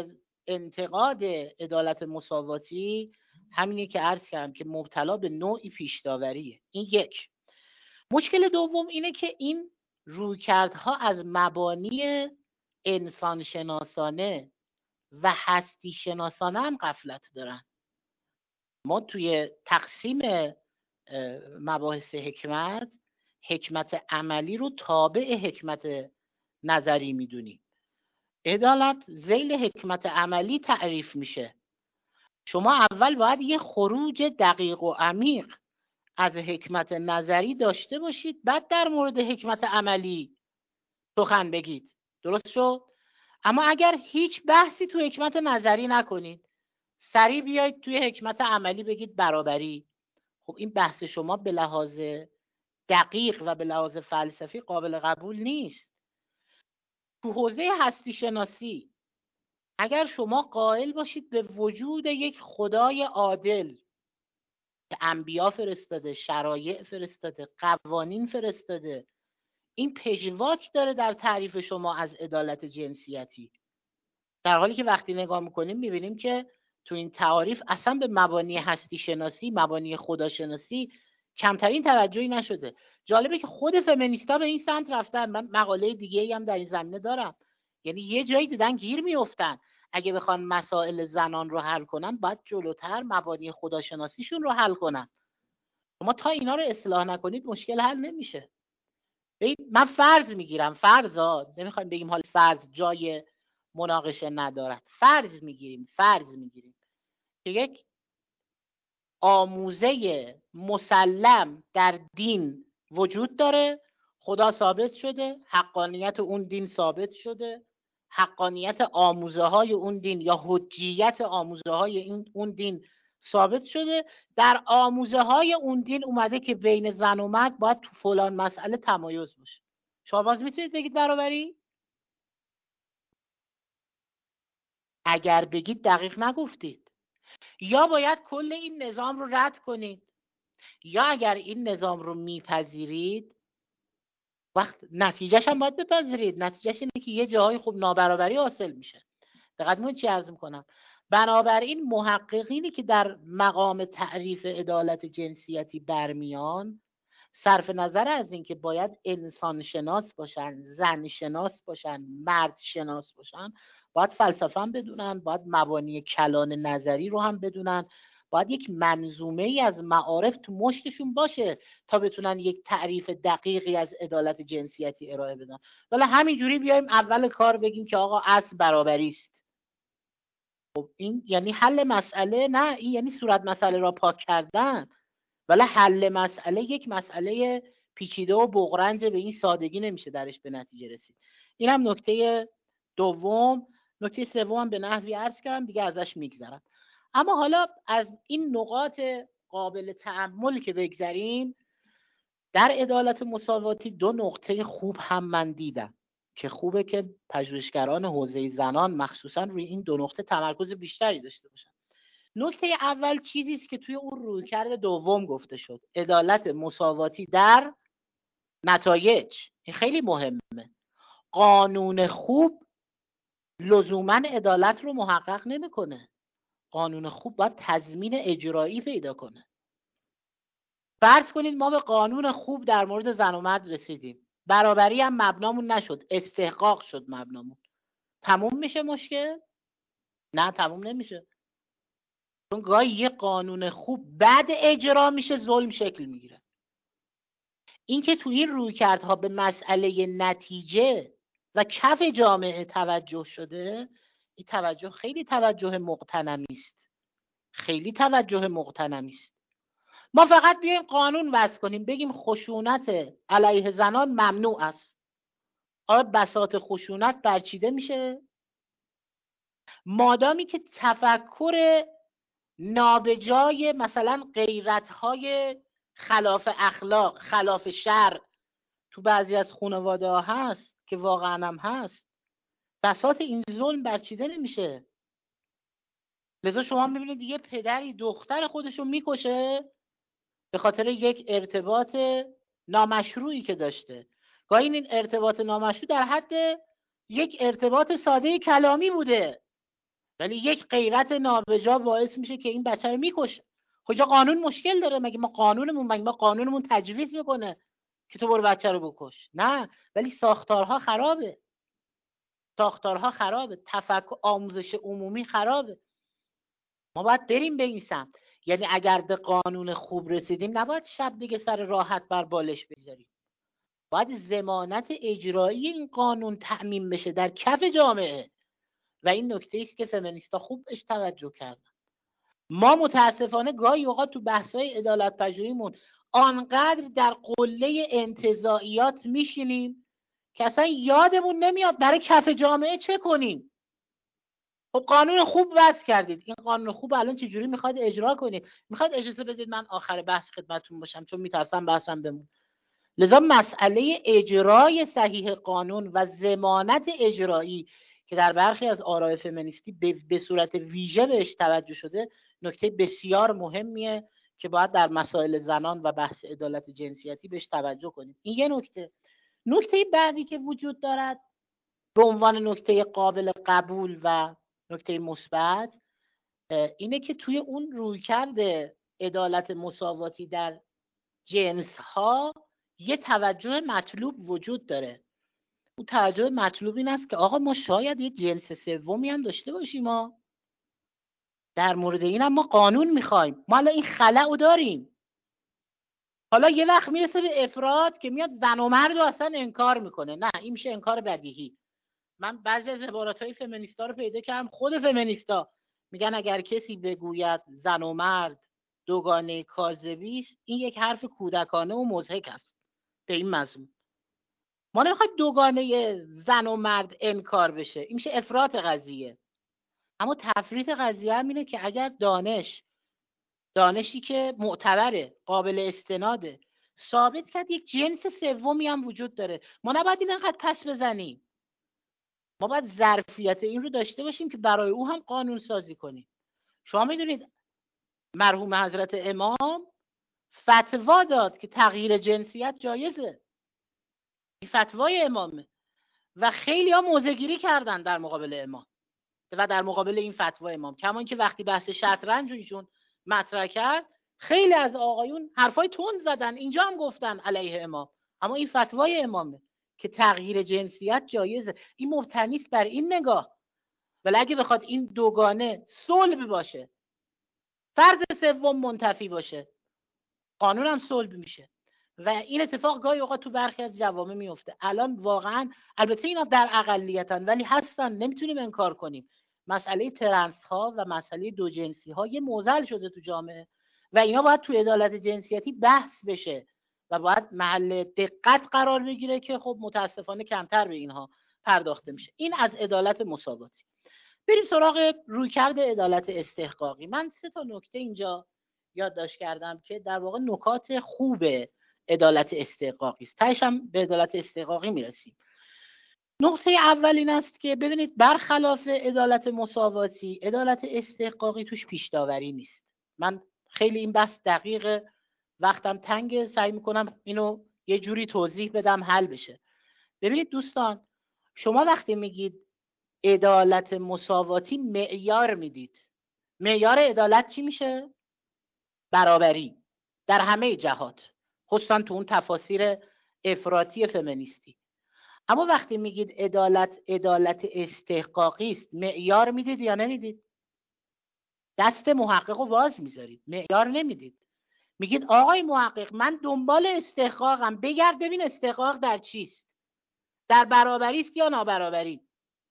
انتقاد عدالت مساواتی همینه که عرض کردم که مبتلا به نوعی پیش داوریه. این یک. مشکل دوم اینه که این رویکردها از مبانی انسان شناسانه و هستی شناسانه هم غفلت دارن. ما توی تقسیم مباحث حکمت عملی رو تابع حکمت نظری میدونیم. عدالت ذیل حکمت عملی تعریف میشه. شما اول باید یه خروج دقیق و عمیق از حکمت نظری داشته باشید، بعد در مورد حکمت عملی سخن بگید. درست شد؟ اما اگر هیچ بحثی تو حکمت نظری نکنید، سریع بیایید توی حکمت عملی بگید برابری، خب این بحث شما به لحاظ دقیق و به لحاظ فلسفی قابل قبول نیست. تو حوزه هستی شناسی اگر شما قائل باشید به وجود یک خدای عادل که انبیا فرستاده، شرایع فرستاده، قوانین فرستاده، این پژواک داره در تعریف شما از عدالت جنسیتی، در حالی که وقتی نگاه میکنیم میبینیم که تو این تعاریف اصلا به مبانی هستی شناسی، مبانی خداشناسی کمترین توجهی نشده. جالبه که خود فمینیستا به این سمت رفتن. من مقاله دیگه‌ای هم در این زمینه دارم. یعنی یه جایی دیدن گیر میافتن، اگه بخوان مسائل زنان رو حل کنن باید جلوتر مبانی خداشناسیشون رو حل کنن. شما تا اینا رو اصلاح نکنید مشکل حل نمیشه. من فرض میگیرم، فرضا نمیخوایم بگیم حال فرض جای مناقشه ندارد، فرض میگیریم که یک آموزه مسلم در دین وجود داره، خدا ثابت شده، حقانیت اون دین ثابت شده، حقانیت آموزه های اون دین یا حجیت آموزه های اون دین ثابت شده. در آموزه های اون دین اومده که بین زن و مرد باید تو فلان مسئله تمایز باشه. شما باز میتونید بگید برابری؟ اگر بگید دقیق نگفتید. یا باید کل این نظام رو رد کنید، یا اگر این نظام رو میپذیرید وقت نتیجهش هم باید بپذیرید. نتیجهش اینه که یه جاهای خوب نابرابری حاصل میشه. دقت کنید چی عرض میکنم. بنابراین محققینی که در مقام تعریف عدالت جنسیتی برمیان، صرف نظر از این که باید انسان شناس باشن، زن شناس باشن، مرد شناس باشن، باید فلسفه هم بدونن، باید مبانی کلان نظری رو هم بدونن، باید یک منظومه ای از معارف تو مشتشون باشه تا بتونن یک تعریف دقیقی از عدالت جنسیتی ارائه بدن. ولی همینجوری بیایم اول کار بگیم که آقا اصل برابری است. خب این یعنی حل مسئله؟ نه، این یعنی صورت مسئله را پاک کردن. ولی حل مسئله یک مسئله پیچیده و بغرنج به این سادگی نمیشه درش به نتیجه رسید. این هم نکته دوم. نکته سوم به نحوی عرض کردم دیگه ازش میگذرم. اما حالا از این نقاط قابل تأمل که بگذریم، در عدالت مساواتی دو نقطه خوب هم من دیدم که خوبه که پژوهشگران حوزه زنان مخصوصا روی این دو نقطه تمرکز بیشتری داشته باشن. نکته اول چیزی است که توی اون رویکرد دوم گفته شد، عدالت مساواتی در نتایج. این خیلی مهمه. قانون خوب لزوما عدالت رو محقق نمیکنه. قانون خوب باید تضمین اجرایی پیدا کنه. فرض کنید ما به قانون خوب در مورد زن و مرد رسیدیم، برابری هم مبنامون نشد، استحقاق شد مبنامون، تموم میشه مشکل؟ نه، تموم نمیشه. چون گاهی یه قانون خوب بعد اجرا میشه ظلم شکل میگیره. این که تو این رویکردها به مسئله نتیجه و کف جامعه توجه شده، این توجه خیلی توجه مقتنمی است. خیلی توجه مقتنمی است. ما فقط بیایم قانون وضع کنیم بگیم خشونت علیه زنان ممنوع است. آیا بساط خشونت برچیده میشه؟ مادامی که تفکر نابجای مثلا غیرت‌های خلاف اخلاق، خلاف شرع تو بعضی از خانواده ها هست که واقعا هم هست، بساط این ظلم برچیده نمیشه. لذا شما میبینید یه پدری دختر خودشو میکشه به خاطر یک ارتباط نامشروعی که داشته. گاهی این ارتباط نامشروع در حد یک ارتباط ساده کلامی بوده، ولی یک غیرت نابجا باعث میشه که این بچه رو میکشه. کجا قانون مشکل داره؟ مگه ما قانونمون تجویز میکنه که تو برو بچه رو بکش؟ نه، ولی ساختارها خرابه. تفکر آموزش عمومی خرابه. ما باید بریم به این سمت. یعنی اگر به قانون خوب رسیدیم نباید شب دیگه سر راحت بر بالش بذاریم. باید ضمانت اجرایی این قانون تأمین بشه در کف جامعه و این نکته است که فمینیستا خوب بهش توجه کردن. ما متاسفانه گاهی اوقات تو بحث‌های عدالت پژوهیمون آنقدر در قله انتزاعیات میشینیم که اصلا یادمون نمیاد برای کف جامعه چه کنیم. خب قانون خوب وضع کردید، این قانون خوب الان چجوری میخواد اجرا کنید؟ میخواد اجازه بدید من آخر بحث خدمتتون باشم چون میترسم بحثم بمون. لذا مسئله اجرای صحیح قانون و ضمانت اجرایی که در برخی از آراء فمینیستی به صورت ویژه بهش توجه شده نکته بسیار مهمیه که باید در مسائل زنان و بحث عدالت جنسیتی بهش توجه کنیم. این یه نکته. نکته بعدی که وجود دارد به عنوان نکته قابل قبول و نکته مثبت اینه که توی اون رویکرد عدالت مساواتی در جنس ها یه توجه مطلوب وجود داره. اون توجه مطلوب این است که آقا ما شاید یه جنس سومی هم داشته باشیم. ما در مورد این هم ما قانون میخوایم. ما الان این خلأ رو داریم. حالا یه وقت میرسه به افراد که میاد زن و مرد رو اصلا انکار میکنه. نه، این میشه انکار بدیهی. من بعضی از عباراتهای فمینیستا رو پیدا کردم. خود فمینیستا میگن اگر کسی بگوید زن و مرد دوگانه کاذبی است، این یک حرف کودکانه و مضحک است. به این مضمون ما نمیخوایم دوگانه زن و مرد انکار بشه، این میشه افراط قضیه. اما تفریط قضیه هم اینه که اگر دانشی که معتبره، قابل استناده، ثابت کرد یک جنس سومی هم وجود داره، ما نباید این انقدر پس بزنیم. ما باید ظرفیت این رو داشته باشیم که برای او هم قانون سازی کنیم. شما میدونید مرحوم حضرت امام فتوا داد که تغییر جنسیت جایزه. این فتوای امامه و خیلی ها موضع‌گیری کردن در مقابل امام و در مقابل این فتوا امام. کما اینکه وقتی بحث شطرنج ایشون مطرح کرد خیلی از آقایون حرفای تند زدن، اینجا هم گفتن علیه امام. اما این فتوای امامه که تغییر جنسیت جایزه. این مبتنی است بر این نگاه. ولی اگه بخواد این دوگانه صلب باشه، فرد سوم منتفی باشه، قانون هم صلب میشه و این اتفاق گاهی اوقات تو برخی از جوامع میفته. الان واقعا البته اینا در اقلیتن ولی هستن، نمیتونیم انکار کنیم. مسئله ترنس ها و مسئله دو جنسی ها یه معضل شده تو جامعه و اینا باید تو عدالت جنسیتی بحث بشه و باید محل دقت قرار بگیره که خب متاسفانه کمتر به اینها پرداخته میشه. این از عدالت مساواتی. بریم سراغ رویکرد عدالت استحقاقی. من 3 تا نکته اینجا یادداشت کردم که در واقع نکات خوب عدالت استحقاقی است. تهش هم به عدالت استحقاقی میرسیم. نقطه اول این است که ببینید برخلاف عدالت مساواتی، عدالت استحقاقی توش پیش داوری نیست. من خیلی این بحث دقیق، وقتم تنگه، سعی میکنم اینو یه جوری توضیح بدم حل بشه. ببینید دوستان، شما وقتی میگید عدالت مساواتی معیار میدید. معیار عدالت چی میشه؟ برابری در همه جهات، خصوصا تو اون تفاسیر افراطی فمینیستی. اما وقتی میگید عدالت استحقاقی است، معیار میدید یا نمیدید؟ دست محقق رو باز میذارید، معیار نمیدید. میگید آقای محقق من دنبال استحقاقم، بگرد ببین استحقاق در چیست، در برابری است یا نابرابری.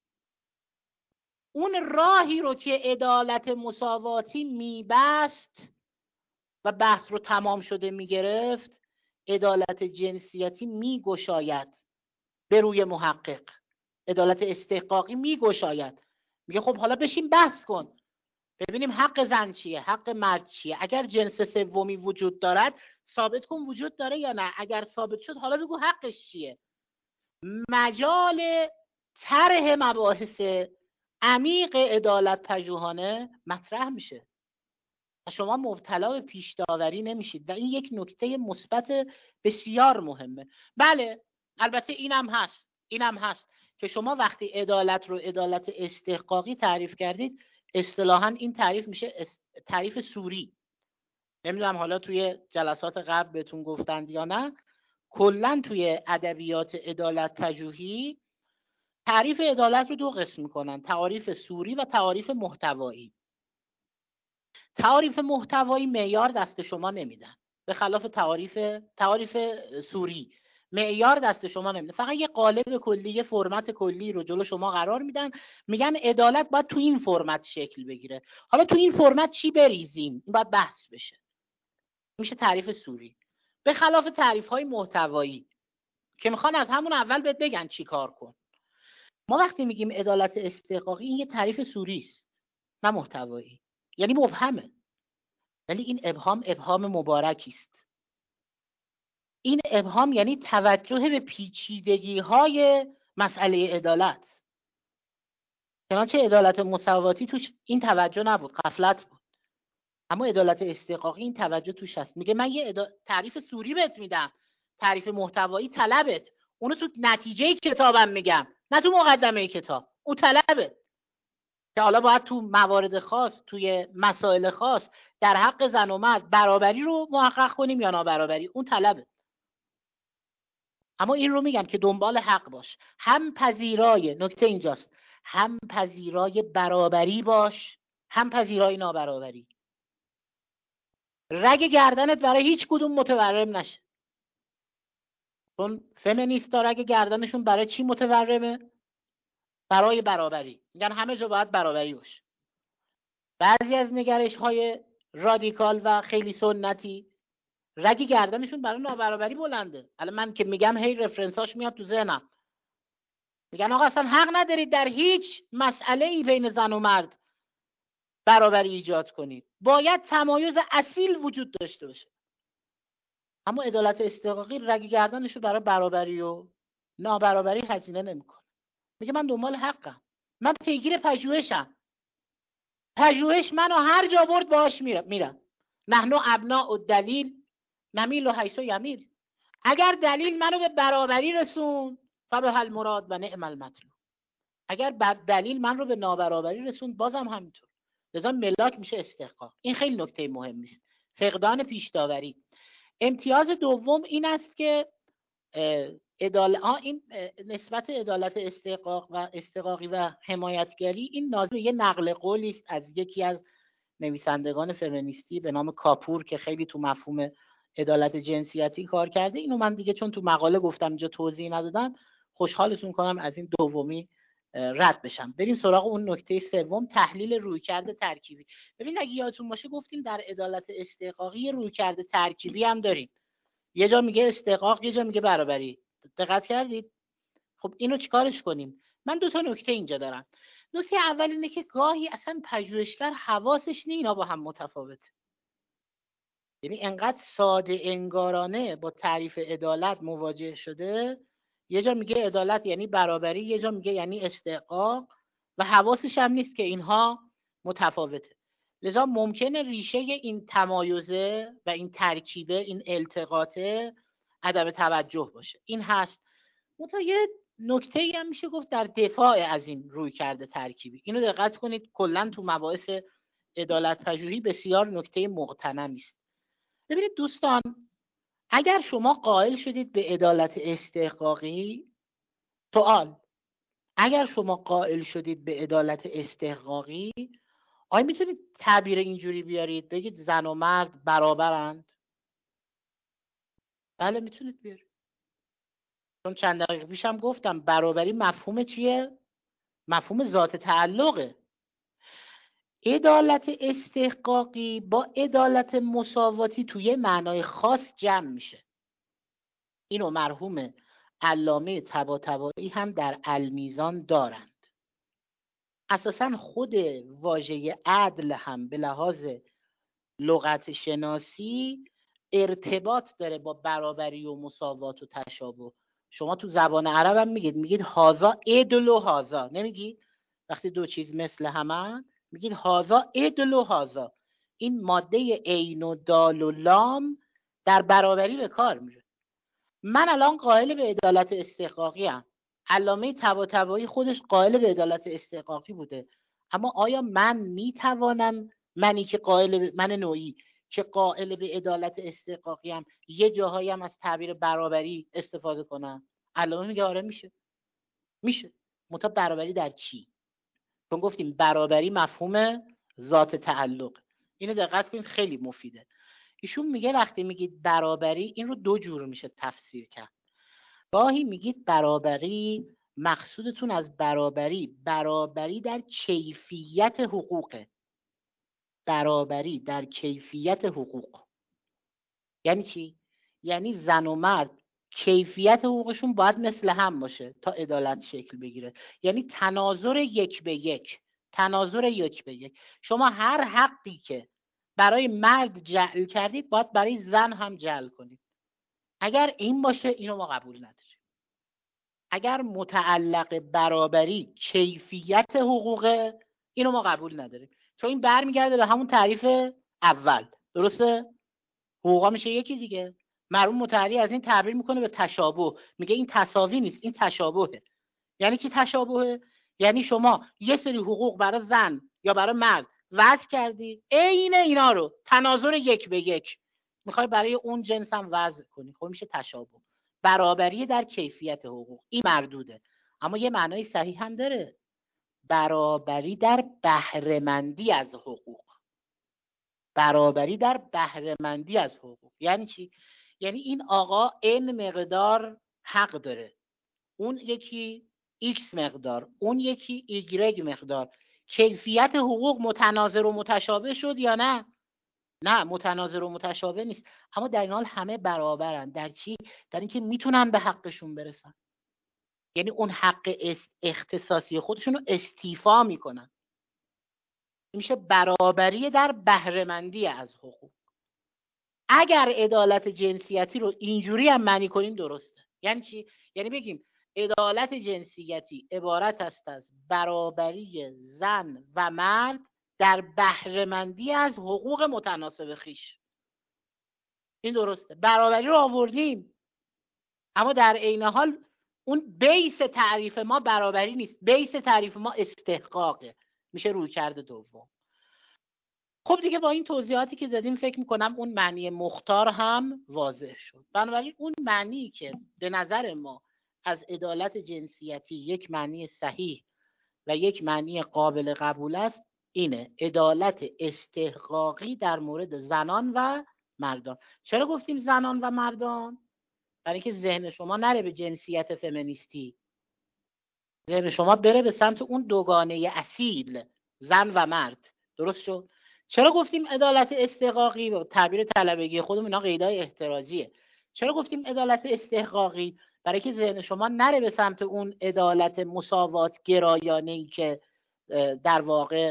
اون راهی رو که عدالت مساواتی میبست و بحث رو تمام شده میگرفت، عدالت جنسیتی میگشاید به روی محقق. عدالت استحقاقی میگشاید، میگه خب حالا بشین بحث کن ببینیم حق زن چیه، حق مرد چیه، اگر جنس سومی وجود دارد ثابت کن وجود داره یا نه، اگر ثابت شد حالا بگو حقش چیه. مجال طرح مباحث عمیق عدالت پژوهانه مطرح میشه و شما مبتلا به پیش داوری نمیشید و این یک نکته مثبت بسیار مهمه. بله البته اینم هست که شما وقتی عدالت رو عدالت استحقاقی تعریف کردید اصطلاحاً این تعریف میشه تعریف سوری. نمیدونم حالا توی جلسات قبل بهتون گفتند یا نه، کلاً توی ادبیات عدالت پژوهی تعریف عدالت رو دو قسم میکنن: تعریف سوری و تعریف محتوایی. تعریف محتوایی معیار دست شما نمیدن، به خلاف تعریف سوری معیار دست شما نمیدن، فقط یه قالب کلی، یه فرمت کلی رو جلو شما قرار میدن، میگن عدالت باید تو این فرمت شکل بگیره. حالا تو این فرمت چی بریزیم این باید بحث بشه، میشه تعریف سوری. به خلاف تعریف های محتوایی که میخوان از همون اول بهت بگن چی کار کن. ما وقتی میگیم عدالت استحقاقی، این یه تعریف سوری است نه محتوایی، یعنی مبهمه، ولی این ابهام مبارکی است. این ابهام یعنی توجه به پیچیدگی های مسئله عدالت. چنانچه عدالت مساواتی توش این توجه نبود، غفلت بود، اما عدالت استحقاقی این توجه توش هست. میگه من یه تعریف سوری بهت میدم، تعریف محتوایی طلبت، اونو تو نتیجه کتابم میگم نه تو مقدمه کتاب، اون طلبه که حالا باید تو موارد خاص، توی مسائل خاص در حق زن و مرد برابری رو محقق کنیم یا نابرابری، اون طلبه. اما این رو میگم که دنبال حق باش، هم پذیرای، نکته اینجاست، هم پذیرای برابری باش، هم پذیرای نابرابری. رگ گردنت برای هیچ کدوم متورم نشه. چون فمینیستا رگ گردنشون برای چی متورمه؟ برای برابری. میگن همه جا باید برابری باشه. بعضی از نگرش های رادیکال و خیلی سنتی رگ گردنشون برای نابرابری بلنده. الان من که میگم هی رفرنساش میاد تو ذهنم. میگن آقا اصلا حق ندارید در هیچ مسئله ای بین زن و مرد برابری ایجاد کنید، باید تمایز اصیل وجود داشته باشه. اما عدالت استحقاقی رگ گردنشو برای برابری و نابرابری هزینه نمیکنه. میگه من دنبال حقم، من پیگیر پژوهشم، پژوهش منو هر جا برد باهاش میرم. نحنو ابناء الدلیل نمیل و حیث یمیل. اگر دلیل منو به برابری رسون فبه المراد و نعم المطلوب، اگر دلیل من رو به نابرابری رسون بازم همینطور. لذا ملاک میشه استحقاق. این خیلی نکته مهمی است، فقدان پیش داوری. امتیاز دوم این است که این نسبت عدالت استحقاق و استحقاقی و حمایتگری، این ناظر یه نقل قولی است از یکی از نویسندگان فمینیستی به نام کاپور که خیلی تو مفهوم عدالت جنسیتی کار کرده. اینو من دیگه چون تو مقاله گفتم اینجا توضیح ندادم، خوشحالتون کنم از این دومی رد بشم. بریم سراغ اون نکته سوم، تحلیل رویکرد ترکیبی. ببین اگه یادتون باشه گفتیم در عدالت استحقاقی رویکرد ترکیبی هم داریم. یه جا میگه استحقاق، یه جا میگه برابری. دقت کردید؟ خب اینو چیکارش کنیم؟ من دو تا نکته اینجا دارم. نکته اول اینه که گاهی اصلا پژوهشگر حواسش نیست اینا با هم متفاوته. یعنی انقدر ساده انگارانه با تعریف عدالت مواجه شده، یه جا میگه عدالت یعنی برابری، یه جا میگه یعنی استحقاق و حواسش هم نیست که اینها متفاوته. لذا ممکنه ریشه این تمایزه و این ترکیبه، این التقاطه، عدم توجه باشه. این هست. منتها یه نکته‌ای هم میشه گفت در دفاع از این رویکرد ترکیبی. اینو دقت کنید، کلا تو مباحث عدالت پژوهی بسیار نکته مغتنمی است. ببینید دوستان، اگر شما قائل شدید به عدالت استحقاقی، سوال، اگر شما قائل شدید به عدالت استحقاقی، آیا میتونید تعبیر اینجوری بیارید بگید زن و مرد برابرند؟ بله میتونید بیارید. چون چند دقیقه پیشم گفتم برابری مفهوم چیه؟ مفهوم ذات تعلقه. عدالت استحقاقی با عدالت مساواتی توی معنای خاص جمع میشه. اینو مرحوم علامه طباطبایی هم در المیزان دارند. اساساً خود واژه عدل هم به لحاظ لغت شناسی ارتباط داره با برابری و مساوات و تشابه. شما تو زبان عرب هم میگید هازا عدل و هازا، نمیگید؟ وقتی دو چیز مثل همن میگید هازا عدل و هازا. این ماده عین و دال و لام در برابری به کار میره. من الان قائل به عدالت استحقاقی ام. علامه طباطبایی خودش قائل به عدالت استحقاقی بوده، اما آیا من میتوانم، من نوعی که قائل به عدالت استحقاقی ام، یه جاهایی هم از تعبیر برابری استفاده کنم؟ علامه میگه آره میشه. منتها برابری در چی؟ چون گفتیم برابری مفهوم ذات تعلق. اینو دقت کنید، خیلی مفیده. ایشون میگه وقتی میگید برابری، این رو دو جور میشه تفسیر کرد. گاهی میگید برابری، مقصودتون از برابری در کیفیت حقوقه. برابری در کیفیت حقوق یعنی چی؟ یعنی زن و مرد کیفیت حقوقشون باید مثل هم باشه تا عدالت شکل بگیره. یعنی تناظر یک به یک. شما هر حقی که برای مرد جعل کردید باید برای زن هم جعل کنید. اگر این باشه اینو ما قبول نداریم. اگر متعلق برابری کیفیت حقوقه، اینو ما قبول نداریم، چون این برمیگرده به همون تعریف اول. درسته؟ حقوقا میشه یکی دیگه. مرحوم مطهری از این تعبیر میکنه به تشابه، میگه این تساوی نیست، این تشابهه. یعنی چی تشابهه؟ یعنی شما یه سری حقوق برای زن یا برای مرد وضع کردی، عین اینا رو تناظر یک به یک میخوای برای اون جنس هم وضع کنی، خب میشه تشابه. برابری در کیفیت حقوق این مردوده. اما یه معنای صحیح هم داره، برابری در بهره‌مندی از حقوق. برابری در بهره‌مندی از حقوق یعنی چی؟ یعنی این آقا n مقدار حق داره، اون یکی x مقدار، اون یکی y مقدار. کیفیت حقوق متناظر و متشابه شد یا نه؟ نه، متناظر و متشابه نیست. اما در این حال همه برابرن. در چی؟ در اینکه میتونن به حقشون برسن. یعنی اون حق اختصاصی خودشون رو استیفا میکنن. میشه برابری در بهره‌مندی از حقوق. اگر عدالت جنسیتی رو اینجوری هم معنی کنیم درسته. یعنی چی؟ یعنی بگیم عدالت جنسیتی عبارت است از برابری زن و مرد در بهره‌مندی از حقوق متناسب خویش. این درسته، برابری رو آوردیم، اما در عین حال اون بیس تعریف ما برابری نیست، بیس تعریف ما استحقاقه. میشه رویکرد دوم. خب دیگه با این توضیحاتی که دادیم فکر میکنم اون معنی مختار هم واضح شد. بنابراین اون معنی که به نظر ما از عدالت جنسیتی یک معنی صحیح و یک معنی قابل قبول است اینه: عدالت استحقاقی در مورد زنان و مردان. چرا گفتیم زنان و مردان؟ برای اینکه ذهن شما نره به جنسیت فمینیستی، ذهن شما بره به سمت اون دوگانه اصیل زن و مرد. درست شد؟ چرا گفتیم عدالت استحقاقی؟ و تعبیر طلبگی خودمون اینا قیدای احترازیه. چرا گفتیم عدالت استحقاقی؟ برای که ذهن شما نره به سمت اون عدالت مساوات گرایانه‌ای که در واقع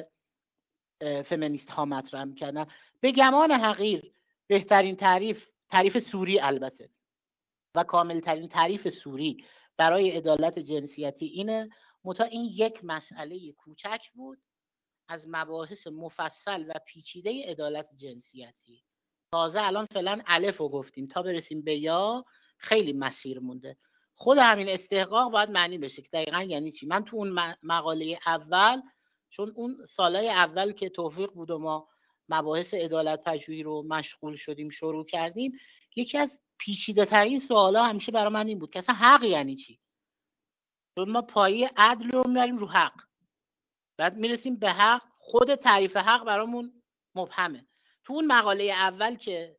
فمینیست ها مطرح می‌کردن. به گمان حقیر بهترین تعریف سوری البته و کاملترین تعریف سوری برای عدالت جنسیتی اینه. منتها این یک مسئله کوچک بود از مباحث مفصل و پیچیده عدالت جنسیتی. تازه الان فعلا الف رو گفتیم، تا برسیم به یا خیلی مسیر مونده. خود همین استحقاق باید معنی بشه که دقیقا یعنی چی. من تو اون مقاله اول، چون اون سالهای اول که توفیق بود و ما مباحث عدالت پژوهی رو مشغول شدیم شروع کردیم، یکی از پیچیده ترین سوالا همیشه برای من این بود که اصلا حق یعنی چی. چون ما پایه عدل رو میاریم رو حق، بعد میرسیم به حق، خود تعریف حق برامون مبهمه. تو اون مقاله اول که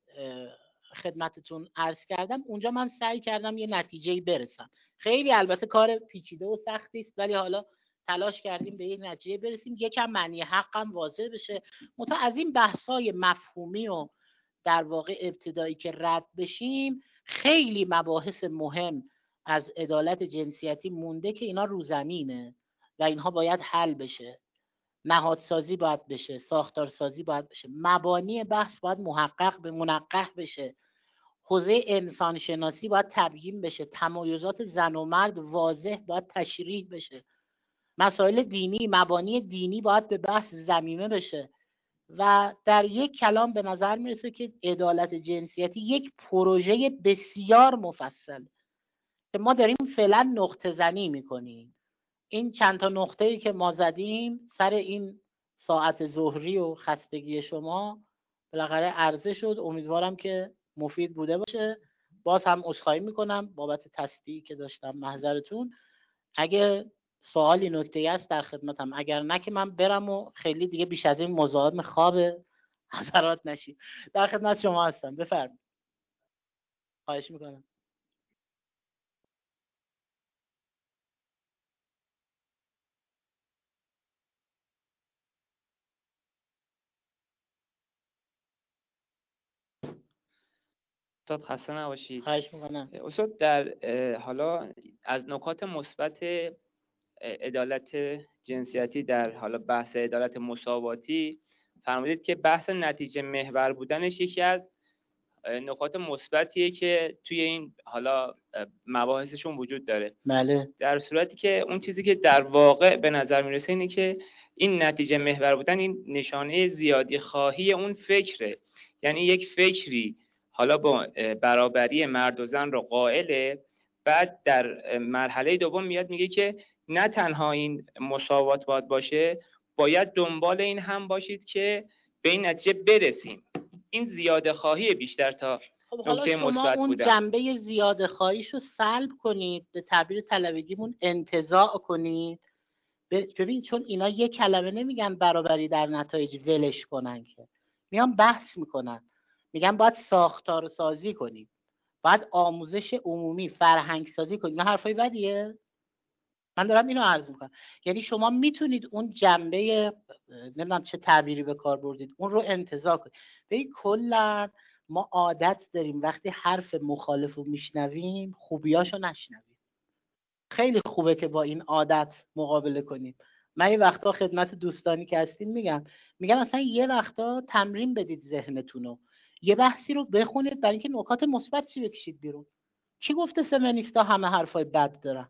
خدمتتون عرض کردم، اونجا من سعی کردم یه نتیجه‌ای برسم. خیلی البته کار پیچیده و سختی است، ولی حالا تلاش کردیم به یه نتیجه برسیم، یکم معنی حقم واضح بشه. از این بحث‌های مفهومی و در واقع ابتدایی که رد بشیم، خیلی مباحث مهم از عدالت جنسیتی مونده که اینا رو زمینه و اینها باید حل بشه. نهادسازی باید بشه، ساختارسازی باید بشه، مبانی بحث باید منقح بشه، حوزه انسانشناسی باید تبیین بشه، تمایزات زن و مرد واضح باید تشریح بشه، مسائل دینی، مبانی دینی باید به بحث ضمیمه بشه. و در یک کلام به نظر میرسه که عدالت جنسیتی یک پروژه بسیار مفصل که ما داریم فعلا نقطه زنی میکنیم این چند تا نقطه‌ای که ما زدیم سر این ساعت ظهری و خستگی شما بالاخره عرضه شد. امیدوارم که مفید بوده باشه. باز هم عذرخواهی میکنم بابت تصدیقی که داشتم، محضرتون. اگه سوالی نکته‌ای هست در خدمتم، اگر نه که من برم و خیلی دیگه بیش از این مزاحم خواب حضرات نشید. در خدمت شما هستم، بفرمایید. خواهش میکنم. استاد خسته نباشید. خواهش میکنم. استاد در حالا از نکات مثبت عدالت جنسیتی در حالا بحث عدالت مساواتی فرمودید که بحث نتیجه محور بودنش یکی از نکات مثبتیه که توی این حالا مباحثشون وجود داره. بله. در صورتی که اون چیزی که در واقع به نظر میرسه اینه که این نتیجه محور بودن این نشانه زیادی خواهی اون فکره. یعنی یک فکری حالا با برابری مرد و زن رو قائله، بعد در مرحله دوم میاد میگه که نه تنها این مساوات باید باشه، باید دنبال این هم باشید که به این نتیجه برسیم. این زیاده خواهی بیشتر تا حالا شما اون جنبه زیاده خواهیش رو سلب کنید، به تعبیر طلبگیمون انتزاع کنید. ببین چون اینا یه کلمه نمیگن برابری در نتایج ولش کنن، که میان بحث میکنن، میگن باید ساختار سازی کنیم، باید آموزش عمومی، فرهنگ سازی کنیم. اینا حرفای بدیه؟ من دارم اینو عرض میکنم. یعنی شما میتونید اون جنبه، نمیدونم چه تعبیری به کار بردید، اون رو انتزاع کنید. ببین کلا ما عادت داریم وقتی حرف مخالف رو میشنویم خوبیاشو نشنویم. خیلی خوبه که با این عادت مقابله کنید. من یه وقتا خدمت دوستانی که هستین میگم مثلا یه وقتا تمرین بدید ذهنتونو، یه بحثی رو بخونید برای اینکه نکات مثبتش بکشید بیرون. کی گفته فمینیستا همه حرفای بد دارن؟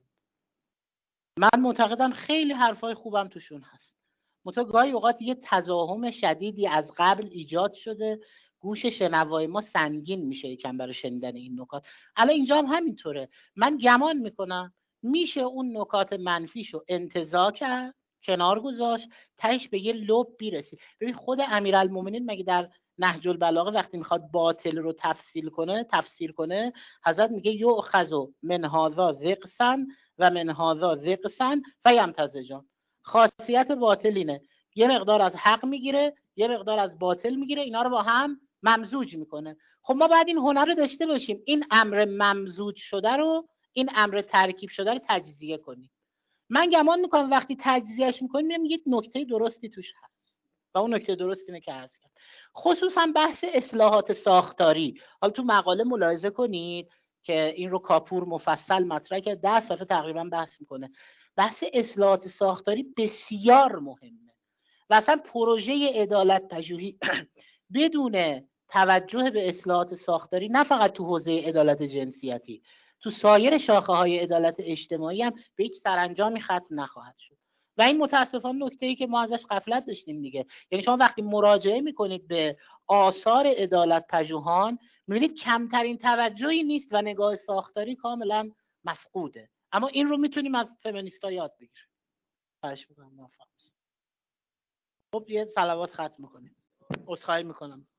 من معتقدم خیلی حرفای خوبم توشون هست. منتها گاهی اوقات یه تضاهم شدیدی از قبل ایجاد شده، گوش شنوای ما سنگین میشه یکم برای شنیدن این نکات. الان اینجا هم همینطوره. من گمان میکنم میشه اون نکات منفیشو انتزاع کرد، کنار گذاشت، تهش به یه لب برسید. ببین خود امیرالمومنین مگه در نهج البلاغه وقتی میخواد باطل رو تفسیر کنه حضرت میگه یؤخذ من هذا ذقسا و من هذا ذقسا فیمتزجان. خاصیت باطل اینه، یه مقدار از حق میگیره، یه مقدار از باطل میگیره، اینا رو با هم ممزوج میکنه. خب ما باید این هنر رو داشته باشیم، این امر ممزوج شده رو، این امر ترکیب شده رو تجزیه کنیم. من گمان میکنم وقتی تجزیهش میکنیم یک نکته درستی توش هست و اون نکته درست اینه که عرض کردم. خصوصا بحث اصلاحات ساختاری. حالا تو مقاله ملاحظه کنید که این رو کاپور مفصل مطرح کرد، 10 صفحه تقریبا بحث میکنه. بحث اصلاحات ساختاری بسیار مهمه و اصلا پروژه عدالت پژوهی بدون توجه به اصلاحات ساختاری، نه فقط تو حوزه عدالت جنسیتی، تو سایر شاخه‌های عدالت اجتماعی هم به هیچ سرانجامی ختم نخواهد شد. و این متاسفانه نکته‌ای که ما ازش غفلت داشتیم دیگه. یعنی شما وقتی مراجعه میکنید به آثار عدالت پژوهان میبینید کمترین توجهی نیست و نگاه ساختاری کاملا مفقوده. اما این رو میتونیم از فمینیستا یاد بگیریم. خواهش می‌کنم. خب یه صلوات ختم میکنیم. عذرخواهی میکنم.